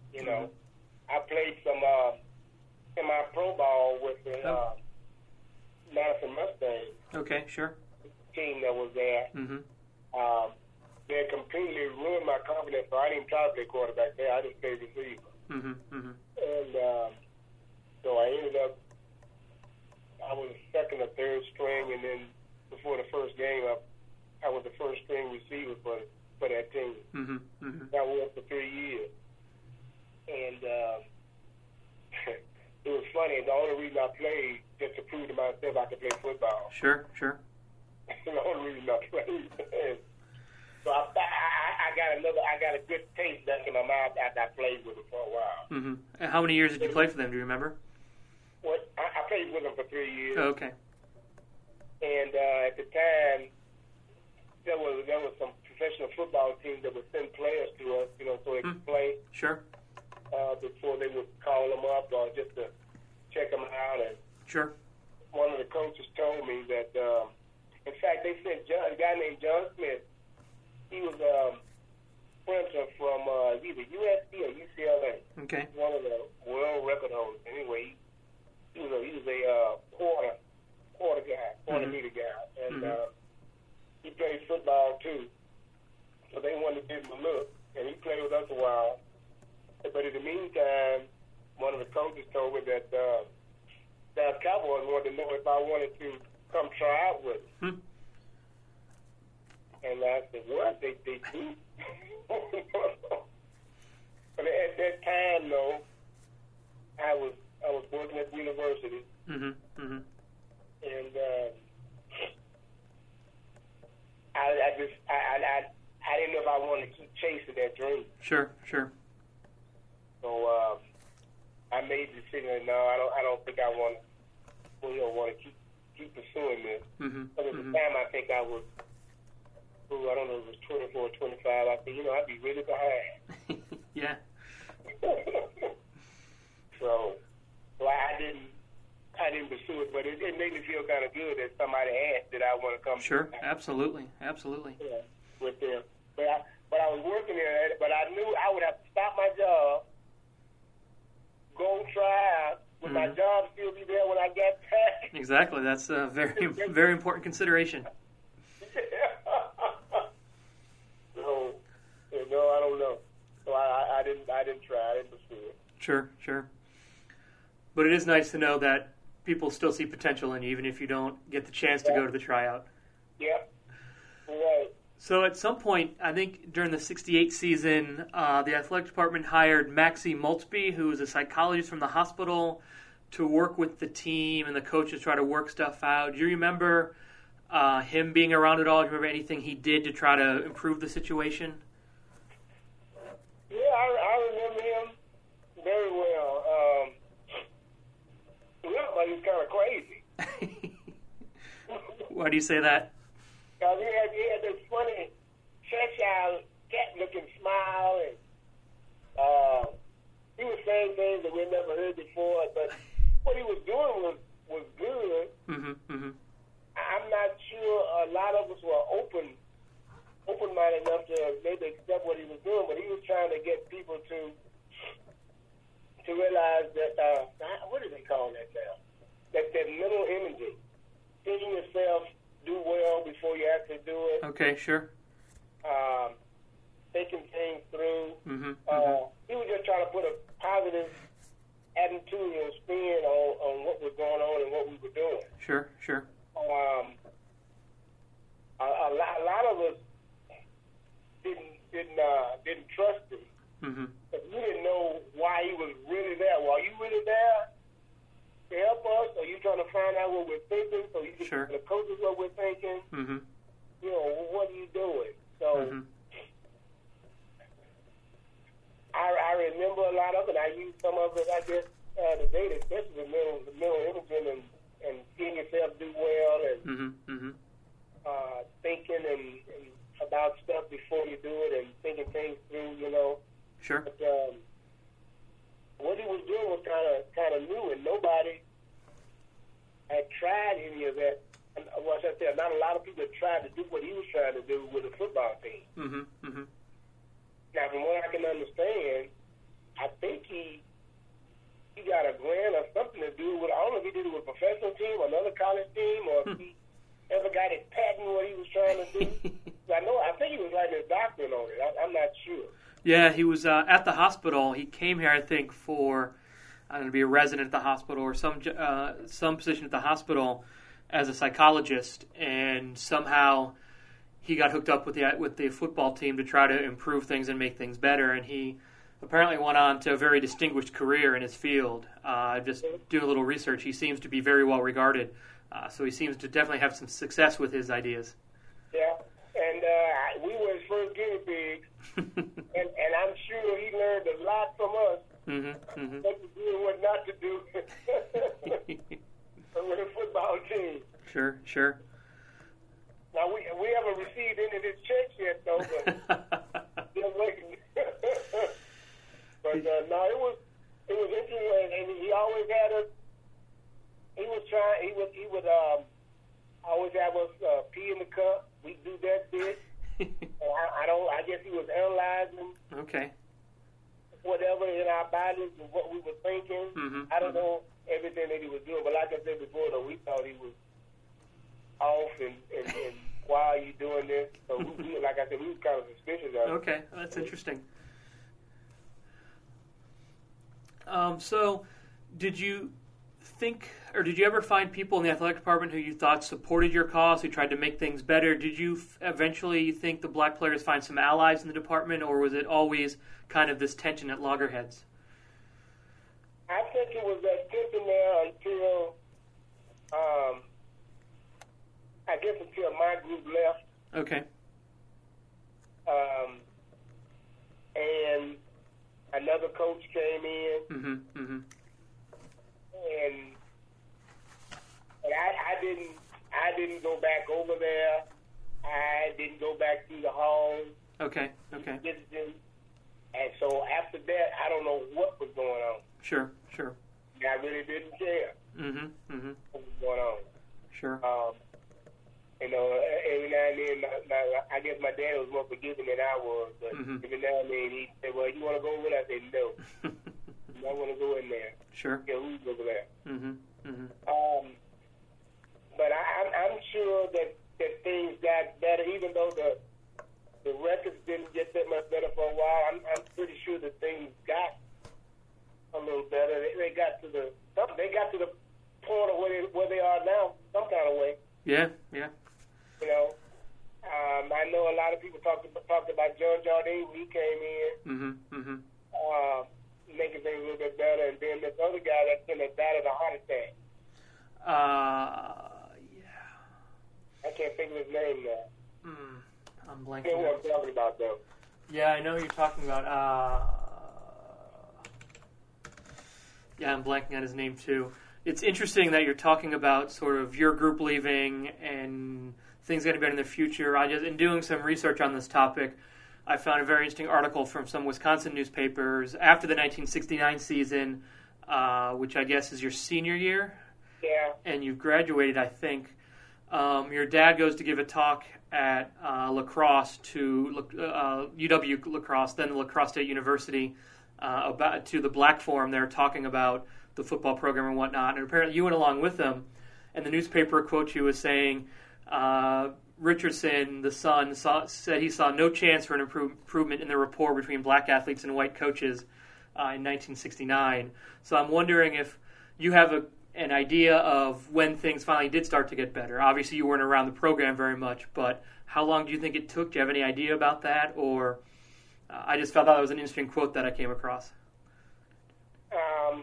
You know, mm-hmm. I played some uh, semi-pro ball with the oh. uh, Madison Mustangs. Okay, sure. Team that was there. Mm-hmm. Um, they completely ruined my confidence, so I didn't try to play quarterback there. I just played receiver. Mm-hmm. Mm-hmm. And um, so I ended up, I was second or third string, and then before the first game, I, I was the first string receiver for for that team. Mm-hmm. Mm-hmm. That was for three years. And um, it was funny. The only reason I played just to prove to myself I could play football. Sure, sure. The only reason I played. So I, I, I got another. I got a good taste back in my mouth after I played with them for a while. Mm-hmm. And how many years did you play for them? Do you remember? What I, I played with them for three years. Oh, okay. And uh, at the time, there was there was some professional football teams that would send players to us, you know, so they could mm. play. Sure. Uh, before they would call them up or just to check them out. And sure. One of the coaches told me that, um, in fact, they sent John, a guy named John Smith. He was a um, sprinter from uh, either U S C or U C L A. Okay. One of the world record holders. Anyway, he was a, he was a uh, quarter quarter guy, quarter mm-hmm. meter guy, and mm-hmm. uh, he played football too. So they wanted to give him a look, and he played with us a while. But in the meantime, one of the coaches told me that uh, Dallas Cowboys wanted to know if I wanted to come try out with them. Hmm. And I said, what? They, they do? But at that time, though, I was I was working at the university. Mm-hmm. Mm-hmm. And uh, I, I just, I, I, I didn't know if I wanted to keep chasing that dream. Sure, sure. So uh, I made the decision. No, I don't. I don't think I want. We don't want to keep keep pursuing this. Mm-hmm. But at mm-hmm. the time, I think I was. Ooh, I don't know. It was twenty-four, twenty-five. I said, you know, I'd be really behind. Yeah. so, so I didn't. I didn't pursue it, but it, it made me feel kind of good that somebody asked did I want to come. Sure, absolutely, absolutely. Yeah, with them. But I, but I was working there, but I knew I would have to stop my job. Go try out. Would mm-hmm. my job still be there when I get back? Exactly. That's a very, very important consideration. so, you know, I don't know. So I, I, I didn't, I didn't try. I didn't pursue it. Sure, sure. But it is nice to know that people still see potential in you, even if you don't get the chance to yeah. go to the tryout. Yep. Right. So at some point, I think during the sixty-eight season, uh, the athletic department hired Maxie Maltzby, who was a psychologist from the hospital, to work with the team and the coaches try to work stuff out. Do you remember uh, him being around at all? Do you remember anything he did to try to improve the situation? Yeah, I, I remember him very well. Um, yeah, but he's kind of crazy. Why do you say that? Because he had, he had this funny Cheshire cat-looking smile, and uh, he was saying things that we never heard before, but what he was doing was, was good. Mm-hmm, mm-hmm. I'm not sure a lot of us were open, open-minded enough to maybe accept what he was doing, but he was trying to get people to to realize that, uh, what do they call that now? That, that mental imaging, thinking yourself do well before you actually do it. Okay, sure. Um, thinking things through. Mm-hmm, uh, mm-hmm. He was just trying to put a positive attitude and spin on, on what was going on and what we were doing. Sure, sure. Um, a, a, lot, a lot of us didn't didn't uh, didn't trust him. Mm-hmm. But we didn't know why he was really there. Well, are you really there to help us? Or are you trying to find out what we're thinking so you can sure. tell the coaches what we're thinking? Mm-hmm. You know, what are you doing? So mm-hmm. I, I remember a lot of it. I used some of it, I guess, uh, today, especially the mental, the mental imaging and, and seeing yourself do well and mm-hmm. Mm-hmm. Uh, thinking and, and about stuff before you do it and thinking things through, you know. Sure. But um, what he was doing was kind of kind of new, and nobody had tried any of that. And what I said, not a lot of people had tried to do what he was trying to do with a football team. Mm-hmm. Mm-hmm. Now, from what I can understand, I think happening on it. I, I'm not sure. Yeah, he was uh, at the hospital. He came here, I think, for I don't know, to be a resident at the hospital or some uh, some position at the hospital as a psychologist, and somehow he got hooked up with the with the football team to try to improve things and make things better. And he apparently went on to a very distinguished career in his field. Uh, just doing a little research, he seems to be very well regarded. Uh, so he seems to definitely have some success with his ideas. Yeah, and uh, we were his first guinea pigs, and, and I'm sure he learned a lot from us. Mm-hmm, mm-hmm. What to do and what not to do with a football team. Sure, sure. Now, we we haven't received any of his checks yet, though, but still waiting. But uh, no, it was it was interesting, and he always had us. He was trying. He would he would um always have us uh, pee in the cup. We do that bit. And I, I don't. I guess he was analyzing. Okay. Whatever in our bodies and what we were thinking. Mm-hmm. I don't know everything that he was doing, but like I said before, though, we thought he was off and, and, and why are you doing this? So we, we, like I said, we was kind of suspicious of it. Okay, that's interesting. Um, so, did you think, or did you ever find people in the athletic department who you thought supported your cause, who tried to make things better? Did you f- eventually think the black players find some allies in the department, or was it always kind of this tension at loggerheads? I think it was that tension there until, um, I guess until my group left. Okay. Um, and another coach came in. Mm-hmm, mm-hmm. And, and I, I didn't I didn't go back over there. I didn't go back through the halls. Okay, okay. And so after that, I don't know what was going on. Sure, sure. I really didn't care Mm-hmm, mm-hmm. what was going on. Sure. Um, you know, every now and then, now, I guess my dad was more forgiving than I was, but mm-hmm. every now and then he said, well, you want to go over there? I said, no. I want to go in there. Sure. Yeah, who's over there? Mm-hmm, mm-hmm. Um, but I, I'm, I'm sure that, that things got better, even though the the records didn't get that much better for a while. I'm, I'm pretty sure that things got a little better. They, they got to the they got to the point of where they, where they are now, some kind of way. Yeah, yeah. You know, um, I know a lot of people talked about, talked about John Jardine when he came in, Mm-hmm, mm-hmm. uh, making things a little bit better, and then this other guy that came and died of a heart attack. Uh, yeah. I can't think of his name now. Mm, I'm I blanking. know what I'm talking about, though. Yeah, I know what you're talking about. Uh, yeah, I'm blanking on his name too. It's interesting that you're talking about sort of your group leaving and things getting better in the future. I just, in doing some research on this topic, I found a very interesting article from some Wisconsin newspapers after the nineteen sixty-nine season, uh, which I guess is your senior year. Yeah. And you've graduated, I think. Um, your dad goes to give a talk at uh, La Crosse to uh, U W La Crosse, then La Crosse State University, uh, about to the Black Forum. They're talking about the football program and whatnot. And apparently you went along with them. And the newspaper quotes you as saying, uh, Richardson, the son, saw, said he saw no chance for an improve, improvement in the rapport between black athletes and white coaches uh, in nineteen sixty-nine. So I'm wondering if you have a an idea of when things finally did start to get better. Obviously, you weren't around the program very much, but how long do you think it took? Do you have any idea about that? Or uh, I just felt that was an interesting quote that I came across. Um,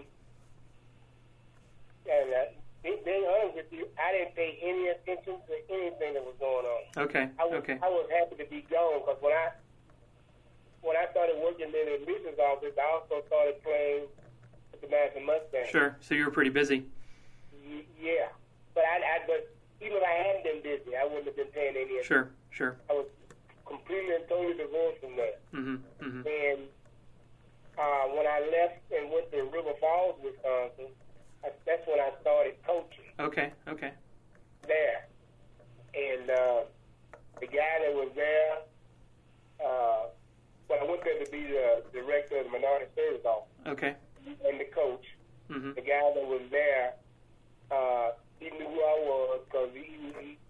and uh, being, being honest with you, I didn't pay any attention to anything that was going on. Okay. I was, okay. I was happy to be gone because when I when I started working in the admissions office, I also started playing with the Madison Mustangs. Sure. So you were pretty busy. Yeah, but I, I but even if I hadn't been busy, I wouldn't have been paying any attention. Sure, sure. I was completely and totally divorced from that. Mm-hmm, mm-hmm. And uh, when I left and went to River Falls, Wisconsin, I, that's when I started coaching. Okay, okay. There, and uh, the guy that was there, uh, well, I went there to be the director of the Minority Service Office. Okay. And the coach, mm-hmm. the guy that was there. Uh, he knew who I was because he, he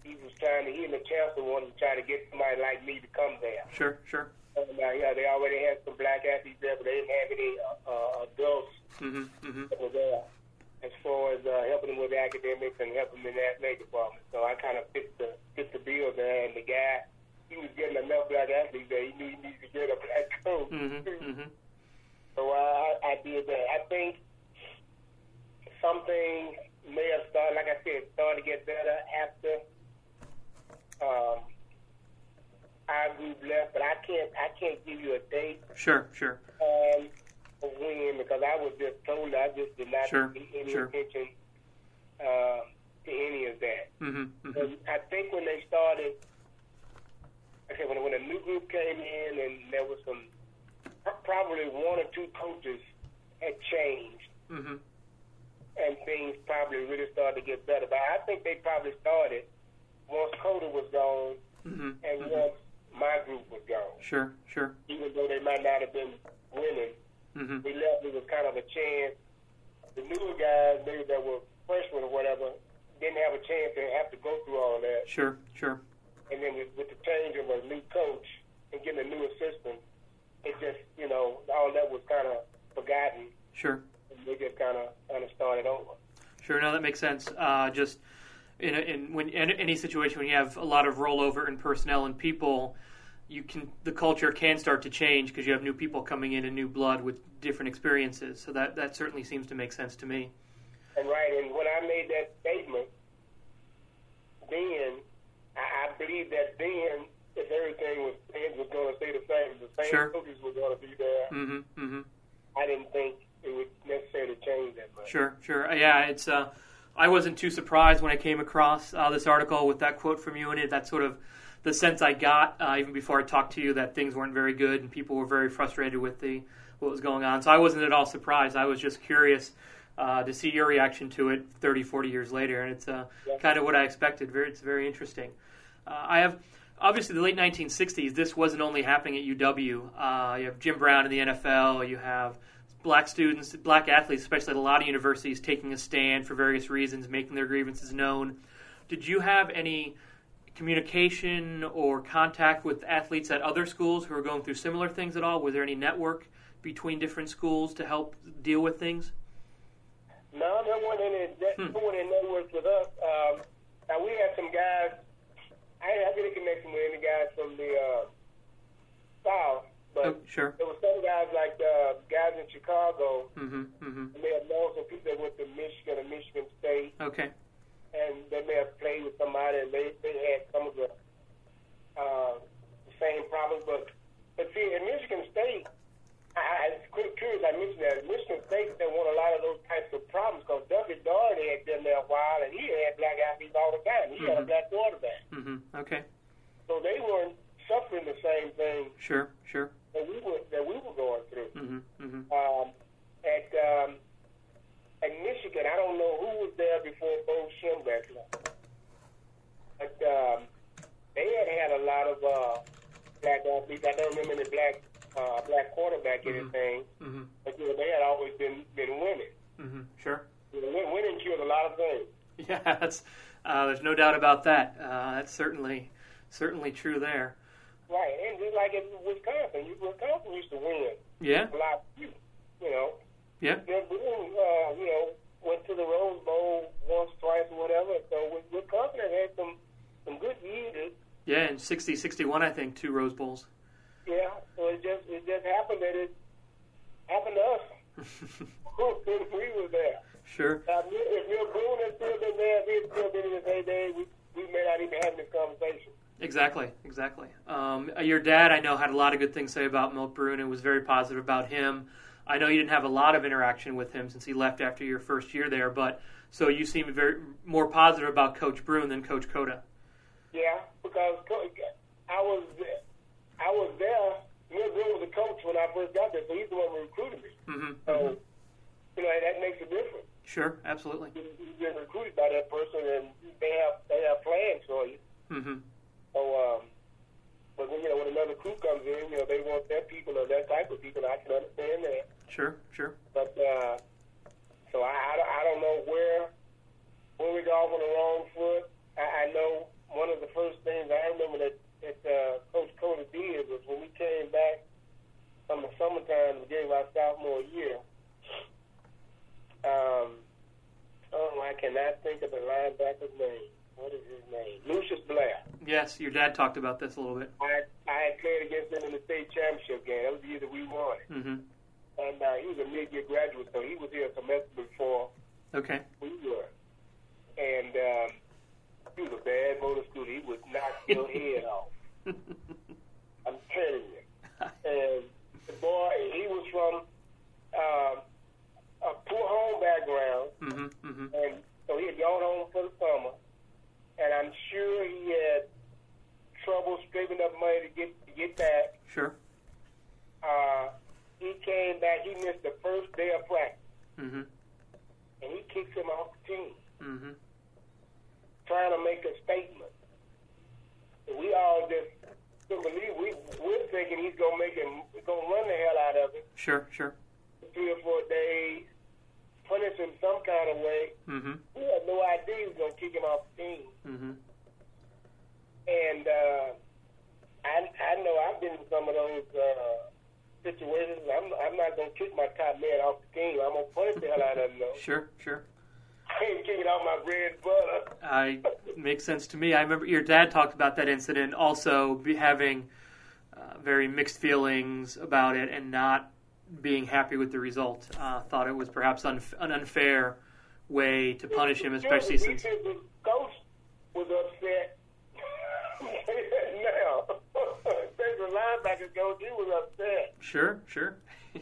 he was trying to, he and the chancellor wanted to try to get somebody like me to come there. Sure, sure. And, uh, yeah, they already had some black athletes there, but they didn't have any uh, uh, adults Mm-hmm, mm-hmm. that were there as far as uh, helping them with academics and helping them in the athletic department. So I kind of fit the fit the bill there, and the guy, he was getting enough black athletes there. He knew he needed to get a black coach. Mm-hmm, mm-hmm. So uh, I, I did that. I think something may have started, like I said, started to get better after um, our group left, but I can't I can't give you a date Sure, sure. um, of when, because I was just told I just did not Sure, pay any sure. attention uh, to any of that. Mm-hmm, mm-hmm. And I think when they started, okay, when when a new group came in and there was some, probably one or two coaches had changed, Mm-hmm. and things probably really started to get better. But I think they probably started once Coda was gone Mm-hmm. and mm-hmm. once my group was gone. Sure, sure. Even though they might not have been winning, Mm-hmm. we left. It was kind of a chance. The newer guys, maybe that were freshmen or whatever, didn't have a chance to have to go through all that. Sure, sure. And then with, with the change of a new coach and getting a new assistant, it just, you know, all that was kind of forgotten. Sure. And they just kind of kind of started over. Sure, no, that makes sense. Uh, just in, a, in when in any situation when you have a lot of rollover in personnel and people, you can the culture can start to change because you have new people coming in and new blood with different experiences. So that, that certainly seems to make sense to me. And right, and when I made that statement, then I, I believe that then if everything was things was going to stay the same, the same Sure. coaches were going to be there. Mm-hmm, mm-hmm. I didn't think it would necessarily change that much. Sure, sure. Uh, Yeah, it's. Uh, I wasn't too surprised when I came across uh, this article with that quote from you in it. That's sort of the sense I got uh, even before I talked to you that things weren't very good and people were very frustrated with the what was going on. So I wasn't at all surprised. I was just curious uh, to see your reaction to it thirty, forty years later, and it's uh, Yeah. kind of what I expected. Very, it's very interesting. Uh, I have. Obviously, the late nineteen sixties, this wasn't only happening at U W. Uh, you have Jim Brown in the N F L. You have black students, black athletes, especially at a lot of universities, taking a stand for various reasons, making their grievances known. Did you have any communication or contact with athletes at other schools who are going through similar things at all? Was there any network between different schools to help deal with things? No, there wasn't any, that, Hmm. there wasn't any networks with us. Um, now, we had some guys, I didn't have any connection with any guys from the uh, South, but Oh, sure. there were some guys like uh, guys in Chicago, Mm-hmm, mm-hmm. and they had known some people that went to Michigan and Michigan State, Okay. and they may have played with somebody, and they, they had some of the uh, same problems. But, but see, in Michigan State, I, I, it's quite curious I mentioned that. Michigan State, they won a lot of those types of problems because Dougie Doherty had been there a while, and he had black athletes all the time. He had a Mhm. black quarterback. Mm-hmm. Okay. So they weren't suffering the same thing Sure, sure. that we were, that we were going through. Mm-hmm, mm-hmm. Um, at um, at Michigan, I don't know who was there before Bo Schembech left, but um, they had had a lot of uh, black athletes. I don't remember any black uh, black quarterback Mhm. anything, Mm-hmm. but you know, they had always been been winning. Mm-hmm. Sure. You know, win- winning killed a lot of things. Yeah, that's, uh, there's no doubt about that. Uh, that's certainly certainly true there. Right, and just like in Wisconsin, you, Wisconsin used to win Yeah, a lot. You, you know, yeah, Bill Boone, uh, you know, went to the Rose Bowl once, twice, or whatever. So Wisconsin has had some some good years. yeah. In sixty, sixty-one, I think, two Rose Bowls. Yeah, so it just it just happened that it happened to us. We were there. Sure. Now, if if Bill Boone had still been there, if he had still been in his heyday, we we may not even have this conversation. Exactly, exactly. Um, your dad, I know, had a lot of good things to say about Milt Bruin and was very positive about him. I know you didn't have a lot of interaction with him since he left after your first year there, but so you seem very more positive about Coach Bruin than Coach Cota. Yeah, because Co- I was I was there. Bill Boone was a coach when I first got there, so he's the one who recruited me. Mm-hmm. So mm-hmm. you know that makes a difference. Sure, absolutely. You've been recruited by that person, and they have they have plans for you. Mm-hmm. So, um, but when you know when another crew comes in, you know they want their people or that type of people. I can understand that. Sure, sure. But uh, so I, I, I don't know where where we got off on the wrong foot. I, I know one did was when we came back from the summertime, the beginning of our sophomore year. Um, oh, I cannot think of the linebacker's name. What is his name? Lucius Blair. Yes, your dad talked about this a little bit. I I had played against him in the state championship game. That was the year that we won it. Mm-hmm. And uh, he was a mid-year graduate, so he was here a semester before Okay. we were. And um, he was a bad motor student. He would knock your head off. I'm telling you. And the boy, he was from um, a poor home background, Mm-hmm. Mm-hmm. and so he had gone home for the summer. And I'm sure he had trouble scraping up money to get to get back. Sure. Uh, he came back. He missed the first day of practice, Mm-hmm. and he kicks him off the team, Mm-hmm. trying to make a statement. And we all just couldn't believe. We we're thinking he's gonna make him, gonna run the hell out of it. Sure. Sure. For three or four days, punish him some kind of way. Mm-hmm. We had no idea he was gonna kick him off the team. Mm-hmm. And uh, I I know I've been in some of those uh, situations. I'm I'm not gonna kick my top man off the team. I'm gonna punish the hell out of him though. Sure. Sure. I ain't kicking off my bread and butter. I makes sense to me. I remember your dad talked about that incident, also be having uh, very mixed feelings about it and not being happy with the result. Uh, thought it was perhaps unf- an unfair way to punish him, especially since. The coach was upset. Now, the linebacker coach, he was upset. Sure, sure.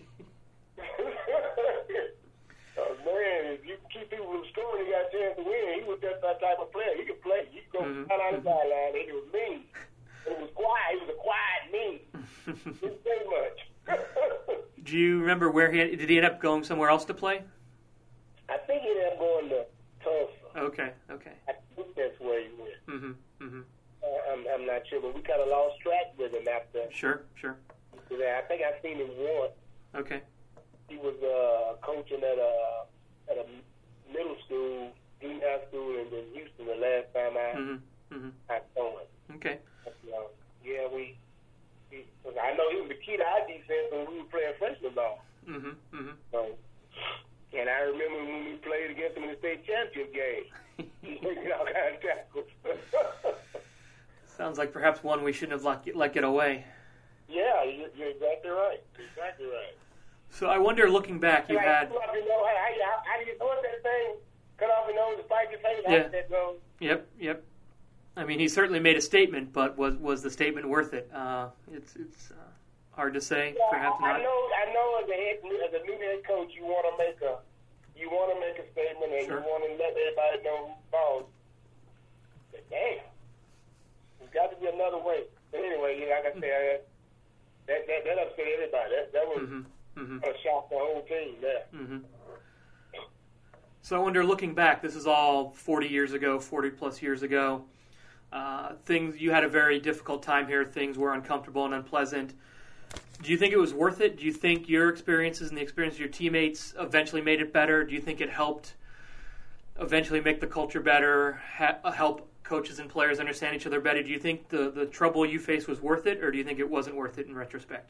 Oh, man, if you keep people from scoring, you got a chance to win. He was just that type of player. He could play. He could go Mm-hmm. down on the sideline, and he was mean. It was quiet. He was a quiet mean. Didn't say much. Do you remember where he did he end up going somewhere else to play? I think he ended up going to Tulsa. Okay, okay. I think that's where he went. Mm-hmm, mm-hmm. Uh, I'm, I'm not sure, but we kind of lost track with him after Sure, sure. that. I think I seen him once. Okay. He was uh, coaching at a at a middle school, junior high school in, in Houston. The last time I Mm-hmm, mm-hmm. I saw him. Okay. Uh, yeah, we. He, I know he was the key to our defense when we were playing freshman ball. Mm-hmm, mm-hmm. So, and I remember when we played against him in the state championship game. He making all kinds of tackles. Sounds like perhaps one we shouldn't have let, let get away. Yeah, you're, you're exactly right. Exactly right. So I wonder, looking back, you like, had. Cut off your nose. How, how, how do you do that thing? Cut off your nose and spike your face. How Yeah. did that go? Yep, yep. I mean, he certainly made a statement, but was was the statement worth it? Uh, it's it's uh, hard to say. Yeah, Perhaps I, not. I know. I know. As a head, as a new head coach, you want to make a, you want to make a statement, and Sure. you want to let everybody know who's boss. But damn, there's got to be another way. But anyway, yeah, like I said, that that that upset everybody. That that was Mm-hmm, mm-hmm, a shock the whole team. There. mm-hmm. So I wonder, looking back, this is all forty years ago, forty plus years ago. Uh, things you had a very difficult time here. Things were uncomfortable and unpleasant. Do you think it was worth it? Do you think your experiences and the experience of your teammates eventually made it better? Do you think it helped eventually make the culture better, ha- help coaches and players understand each other better? Do you think the, the trouble you faced was worth it, or do you think it wasn't worth it in retrospect?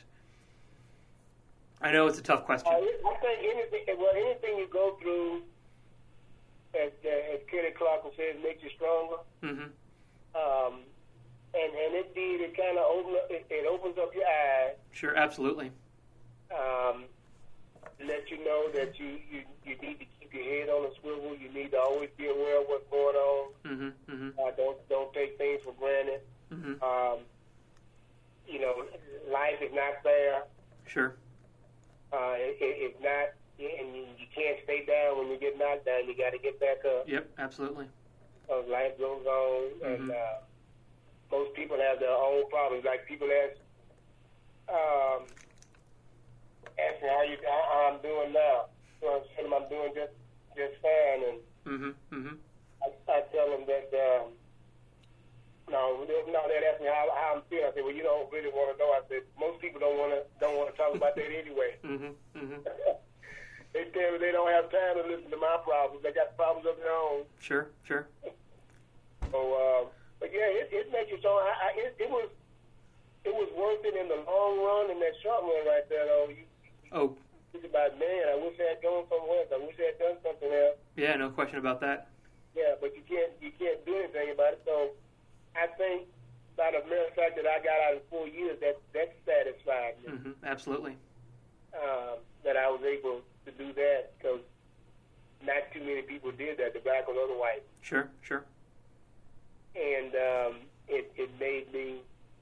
I know it's a tough question. Uh, I think anything, well, anything you go through, as, uh, as Kenny Clark says, makes you stronger. Mm-hmm. Um, and, and it did, it kind of open up, it, it opens up your eyes, Sure, absolutely. um, let you know that you, you, you need to keep your head on a swivel. You need to always be aware of what's going on. Mm-hmm, mm-hmm, Uh, don't don't take things for granted. mm-hmm. Um, you know, life is not fair. Sure. Uh, it, it, it's not, and you, you can't stay down when you get knocked down. You got to get back up. Yep, absolutely. Uh, life goes on, and uh, most people have their own problems. Like people ask, um, ask me how you how I'm doing now. So I tell them I'm doing just just fine, and Mm-hmm, mm-hmm. I, I tell them that um, no, no, they ask me how, how I'm feeling. I say, well, you don't really want to know. I said, most people don't want to don't want to talk about that anyway. Mm-hmm, mm-hmm. They tell me they don't have time to listen to my problems. They got problems of their own. Sure, sure. So, uh, but yeah, it, it makes you so. I, I, it, it was, it was worth it in the long run and that short run right there, though. You, oh. Think about, man, I wish I had gone somewhere else. I wish I had done something else. Yeah, no question about that. Yeah, but you can't you can't do anything about it. So I think by the mere fact that I got out in four years, that that satisfied me. Mm-hmm. Absolutely. Um, that I was able to do that because not too many people did that, the black or the white. Sure, sure. And um, it it made me.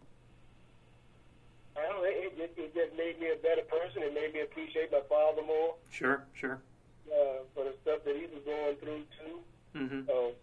I don't know, it, it, it just made me a better person. It made me appreciate my father more. Sure, sure. Uh, for the stuff that he was going through too. Mm-hmm. So,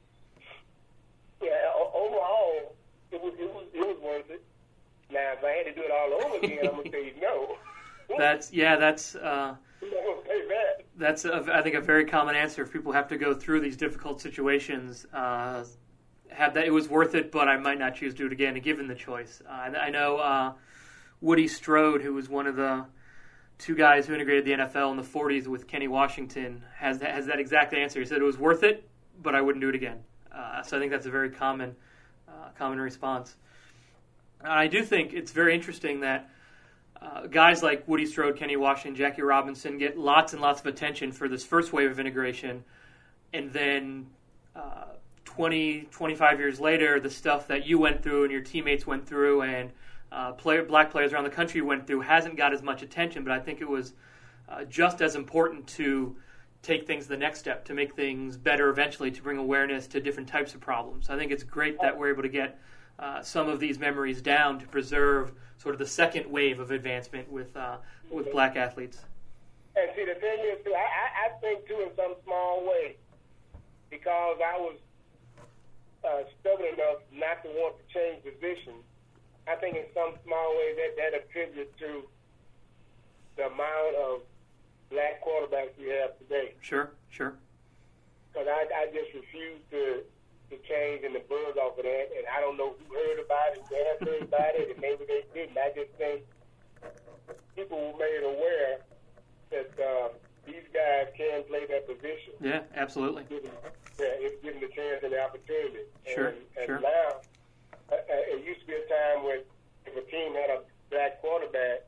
yeah, o- overall, it was it was it was worth it. Now, if I had to do it all over again, I'm gonna say no. That's yeah, that's. Uh, I'm not gonna say that. That's a, I think a very common answer. If people have to go through these difficult situations, uh, have that it was worth it, but I might not choose to do it again, given the choice. Uh, I, I know. Uh, Woody Strode, who was one of the two guys who integrated the N F L in the forties with Kenny Washington, has that, has that exact answer. He said it was worth it, but I wouldn't do it again. Uh, so I think that's a very common uh, common response. And I do think it's very interesting that uh, guys like Woody Strode, Kenny Washington, Jackie Robinson get lots and lots of attention for this first wave of integration, and then uh, twenty, twenty-five years later, the stuff that you went through and your teammates went through and Uh, player, black players around the country went through hasn't got as much attention, but I think it was uh, just as important to take things the next step, to make things better eventually, to bring awareness to different types of problems. I think it's great that we're able to get uh, some of these memories down to preserve sort of the second wave of advancement with uh, with black athletes. And see, the thing is, too, I, I, I think, too, in some small way, because I was uh, stubborn enough not to want to change positions, I think in some small way that that attributes to the amount of black quarterbacks we have today. Sure, sure. Because I, I just refuse to to change and to buzz off of that, and I don't know who heard about it, who has heard about it, and maybe they didn't. I just think people were made aware that uh, these guys can play that position. Yeah, absolutely. Given, yeah, if given the chance and the opportunity. Sure, and, and sure. now, Uh, it used to be a time when if a team had a black quarterback,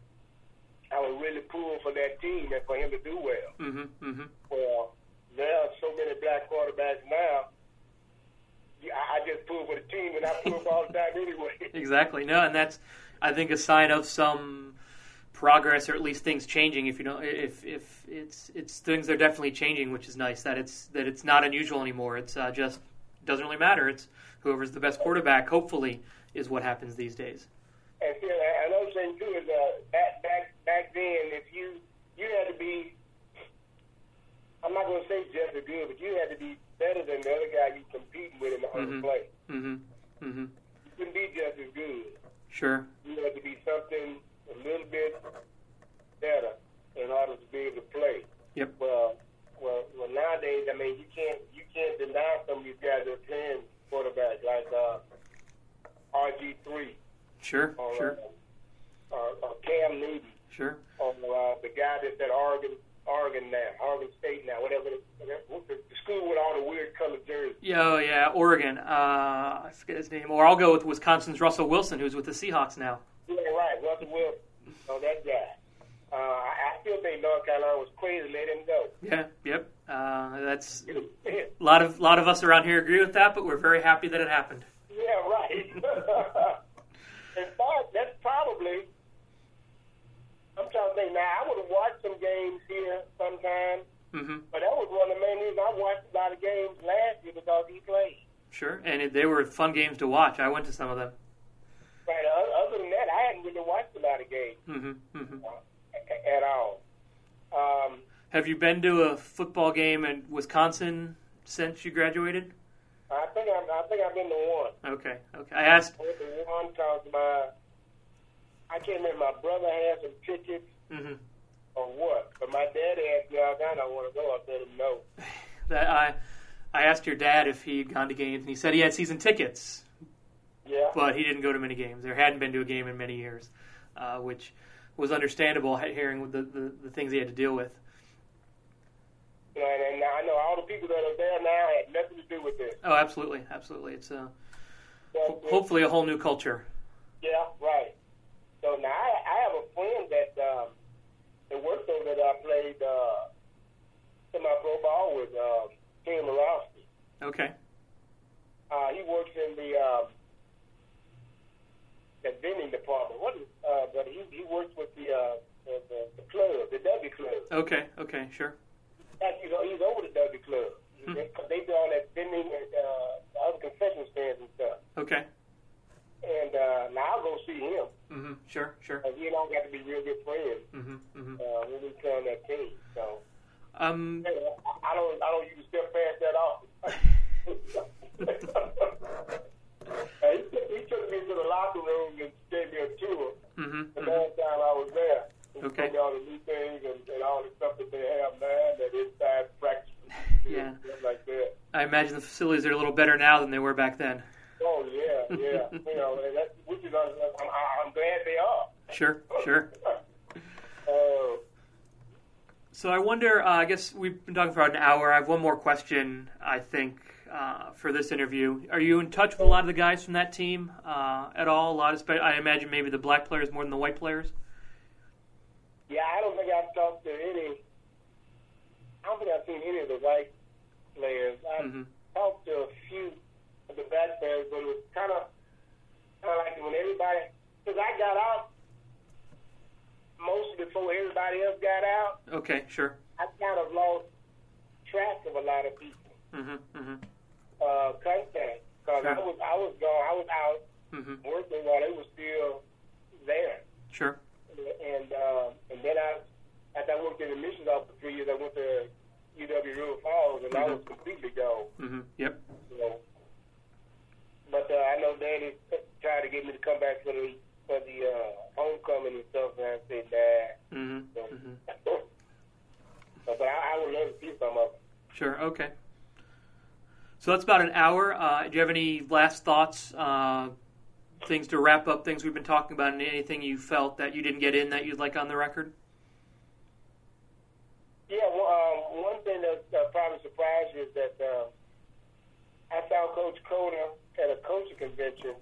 I would really pull for that team and for him to do well. Mm-hmm, mm-hmm. Well, there are so many black quarterbacks now, I, I just pull for the team and I pull for all the time anyway. Exactly. No, and that's, I think, a sign of some progress, or at least things changing. If you don't, if if it's it's things are definitely changing, which is nice. That it's that it's not unusual anymore. It's uh, just doesn't really matter. It's whoever's the best quarterback, hopefully, is what happens these days. And see, another thing too is uh, back back back then, if you you had to be, I'm not going to say just as good, but you had to be better than the other guy you competing with in the other Mm-hmm. play. Mm-hmm. Mm-hmm. You couldn't be just as good. Sure. You had to be something a little bit better in order to be able to play. Yep. Well, well, well. Nowadays, I mean, you can't you can't deny some of these guys that are playing quarterback like uh, R G three. Sure. Or, Sure. Uh, or, or Cam Newton. Sure. Or uh, the guy that's at Oregon, Oregon now, Oregon State now, whatever. The, the school with all the weird colored jerseys. Yeah, oh, yeah, Oregon. Uh, I forget his name. Or I'll go with Wisconsin's Russell Wilson, who's with the Seahawks now. Yeah, right, Russell Wilson. Oh, that guy. Uh, I, I still think North Carolina was crazy to let him go. Yeah, yep. Uh, that's a lot of lot of us around here agree with that, but we're very happy that it happened. Yeah, right. In fact, that's probably. I'm trying to think now. I would have watched some games here sometime, Mm-hmm. but that was one of the main reasons I watched a lot of games last year because he played. Sure, and it, they were fun games to watch. I went to some of them. Right. Other than that, I hadn't really watched a lot of games Mm-hmm. Mm-hmm. uh, at all. Um, Have you been to a football game in Wisconsin since you graduated? I think I'm, I think I've been to one. Okay, okay. I asked. I went to one because my I can't remember. My brother had some tickets Mm-hmm. or what, but my dad asked me all the time I want to go. I said no. That I, I asked your dad if he'd gone to games, and he said he had season tickets, Yeah. but he didn't go to many games. There hadn't been to a game in many years, uh, which was understandable, hearing the, the the things he had to deal with. You know, and, and I know all the people that are there now had nothing to do with this. Oh, absolutely, absolutely. It's a, But, ho- hopefully a whole new culture. Yeah, right. So now I, I have a friend that um, that worked over that I played uh, semi-pro ball with, uh, Tim Morowski. Okay. Uh, he works in the um, the vending department. What is? Uh, but he he works with the uh, the, the, the club, the W Club. Okay. Okay. Sure. Actually, he's over the W Club. Hmm. They, they do all that vending and uh, other concession stands and stuff. Okay. And uh, now I'll go see him. Mm-hmm. Sure. Sure. Uh, he and I got to be real good friends. Mm-hmm. Mm-hmm. Uh, when we play on that team. So. Um. I don't. I don't use step past that off. he, took, he took me to the locker room and gave me a tour. Mm-hmm. The last time I was there, he okay. told me all the new things and, and all the stuff that they have now, that inside practice, yeah, stuff like that. I imagine the facilities are a little better now than they were back then. Oh yeah, yeah. You know, and that's, which is I'm, I'm glad they are. Sure. Sure. uh, So I wonder, uh, I guess we've been talking for about an hour. I have one more question, I think, uh, for this interview. Are you in touch with a lot of the guys from that team uh, at all? A lot of, I imagine maybe the black players more than the white players? Yeah, I don't think I've talked to any, I don't think I've seen any of the white players. I've mm-hmm. talked to a few of the black players, but it was kind of, kind of like when everybody, because I got out most before everybody else got out. Okay, sure. I kind of lost track of a lot of people. Mm-hmm, mm-hmm. Uh, contact, because sure. I was I was gone. I was out mm-hmm. working while they were still there. Sure. And uh, and then I, after I worked in the missions office for three years, I went to U W River Falls, and mm-hmm. I was completely gone. Mm-hmm. Yep. So, but uh, I know Daddy tried to get me to come back for the. For the uh, homecoming and stuff, and I said, nah. Mm-hmm. So, mm-hmm. but I, I would love to see some of them. Sure, okay. So that's about an hour. Uh, do you have any last thoughts, uh, things to wrap up, things we've been talking about, and anything you felt that you didn't get in that you'd like on the record? Yeah, well, um, one thing that uh, probably surprised you is that uh, I saw Coach Coder at a coaching convention.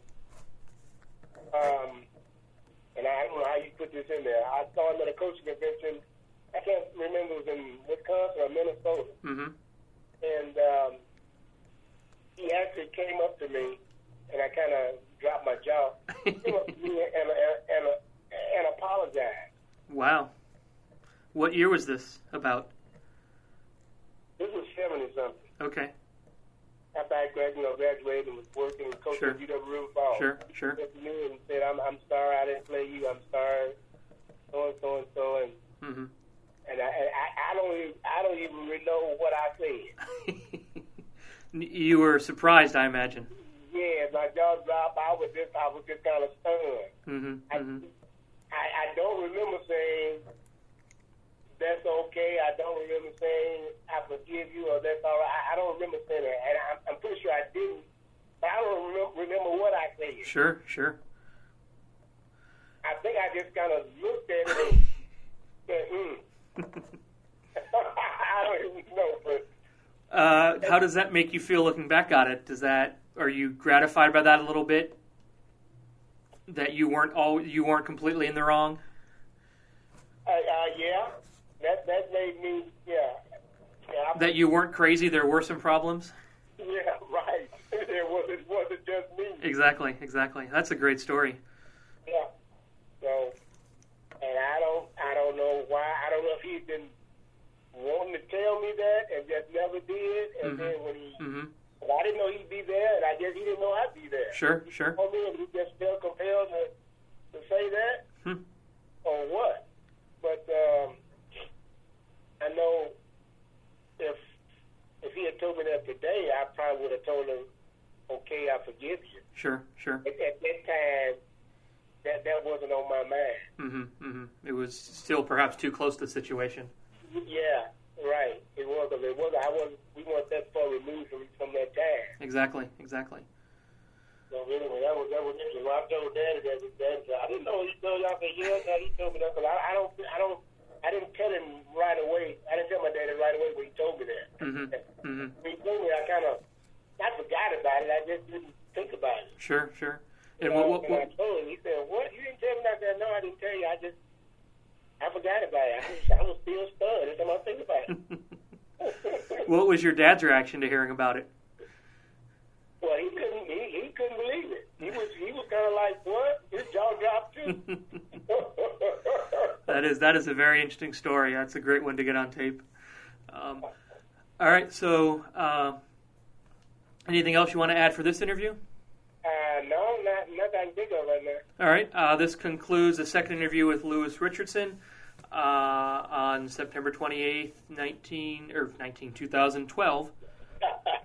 Um, And I don't know how you put this in there. I saw him at a coaching convention. I can't remember if it was in Wisconsin or Minnesota. Mm-hmm. And um, he actually came up to me, and I kind of dropped my jaw. He came up to me and, and, and, and apologized. Wow. What year was this about? This was seventy something. Okay. After I graduated, you know, graduated and was working and coaching sure. at U W River Falls. Sure, sure. He came to me and said, I'm, I'm sorry I didn't play you. I'm sorry, so and so and so. And, mm-hmm. and, I, and I, I, don't even, I don't even really know what I said. You were surprised, I imagine. Yeah, my jaw dropped. I was just, I was just kind of stunned. Mm-hmm. I, mm-hmm. I, I don't remember saying, that's okay. I don't remember saying, I forgive you, or that's all right. I, I don't remember saying that. And I'm, I'm pretty sure I didn't, but I don't remember, remember what I said. Sure, sure. I think I just kind of looked at it and said, hmm. I don't even know, but... Uh, how does that make you feel looking back on it? Does that, are you gratified by that a little bit? That you weren't all, you weren't completely in the wrong? Uh, uh, yeah. That that made me, yeah. yeah that you weren't crazy, there were some problems? Yeah, right. It wasn't, it wasn't just me. Exactly, exactly. That's a great story. Yeah. So, and I don't, I don't know why. I don't know if he's been wanting to tell me that and just never did. And mm-hmm. then when he, mm-hmm. well, I didn't know he'd be there, and I guess he didn't know I'd be there. Sure, he sure. told me, and he just felt compelled to, to say that, hmm. or what? But um, I know if if he had told me that today, I probably would have told him, "Okay, I forgive you." Sure, sure. At, at that time, that that wasn't on my mind. Mm-hmm, mm-hmm. It was still perhaps too close to the situation. Yeah, right. It was. It was. I wasn't. We weren't that far removed from from that time. Exactly. Exactly. So anyway, that was that was interesting. When I told Daddy that, Daddy said, "I didn't know he told y'all." I said, "Yeah, Daddy, he told me that." Cause I, I don't. I don't. I didn't tell him right away. I didn't tell my daddy right away when he told me that. Mm-hmm. Mm-hmm. When he told me, I kind of I forgot about it. I just didn't think about it. Sure, sure. And you know, what, what, what? I told him, he said, "What? You didn't tell me that?" I said, "No, I couldn't tell you. I just, I forgot about it. I was, I was still stunned. Every time I think about it. What was your dad's reaction to hearing about it? Well, he couldn't. He, he couldn't believe it. He was. He was kind of like, "What?" His jaw dropped too. That is that is a very interesting story. That's a great one to get on tape. Um, all right. So, uh, anything else you want to add for this interview? Uh, no, not nothing big of right now. All right. Uh, this concludes the second interview with Lewis Richardson uh, on September twenty-eighth, nineteen or nineteen two thousand twelve.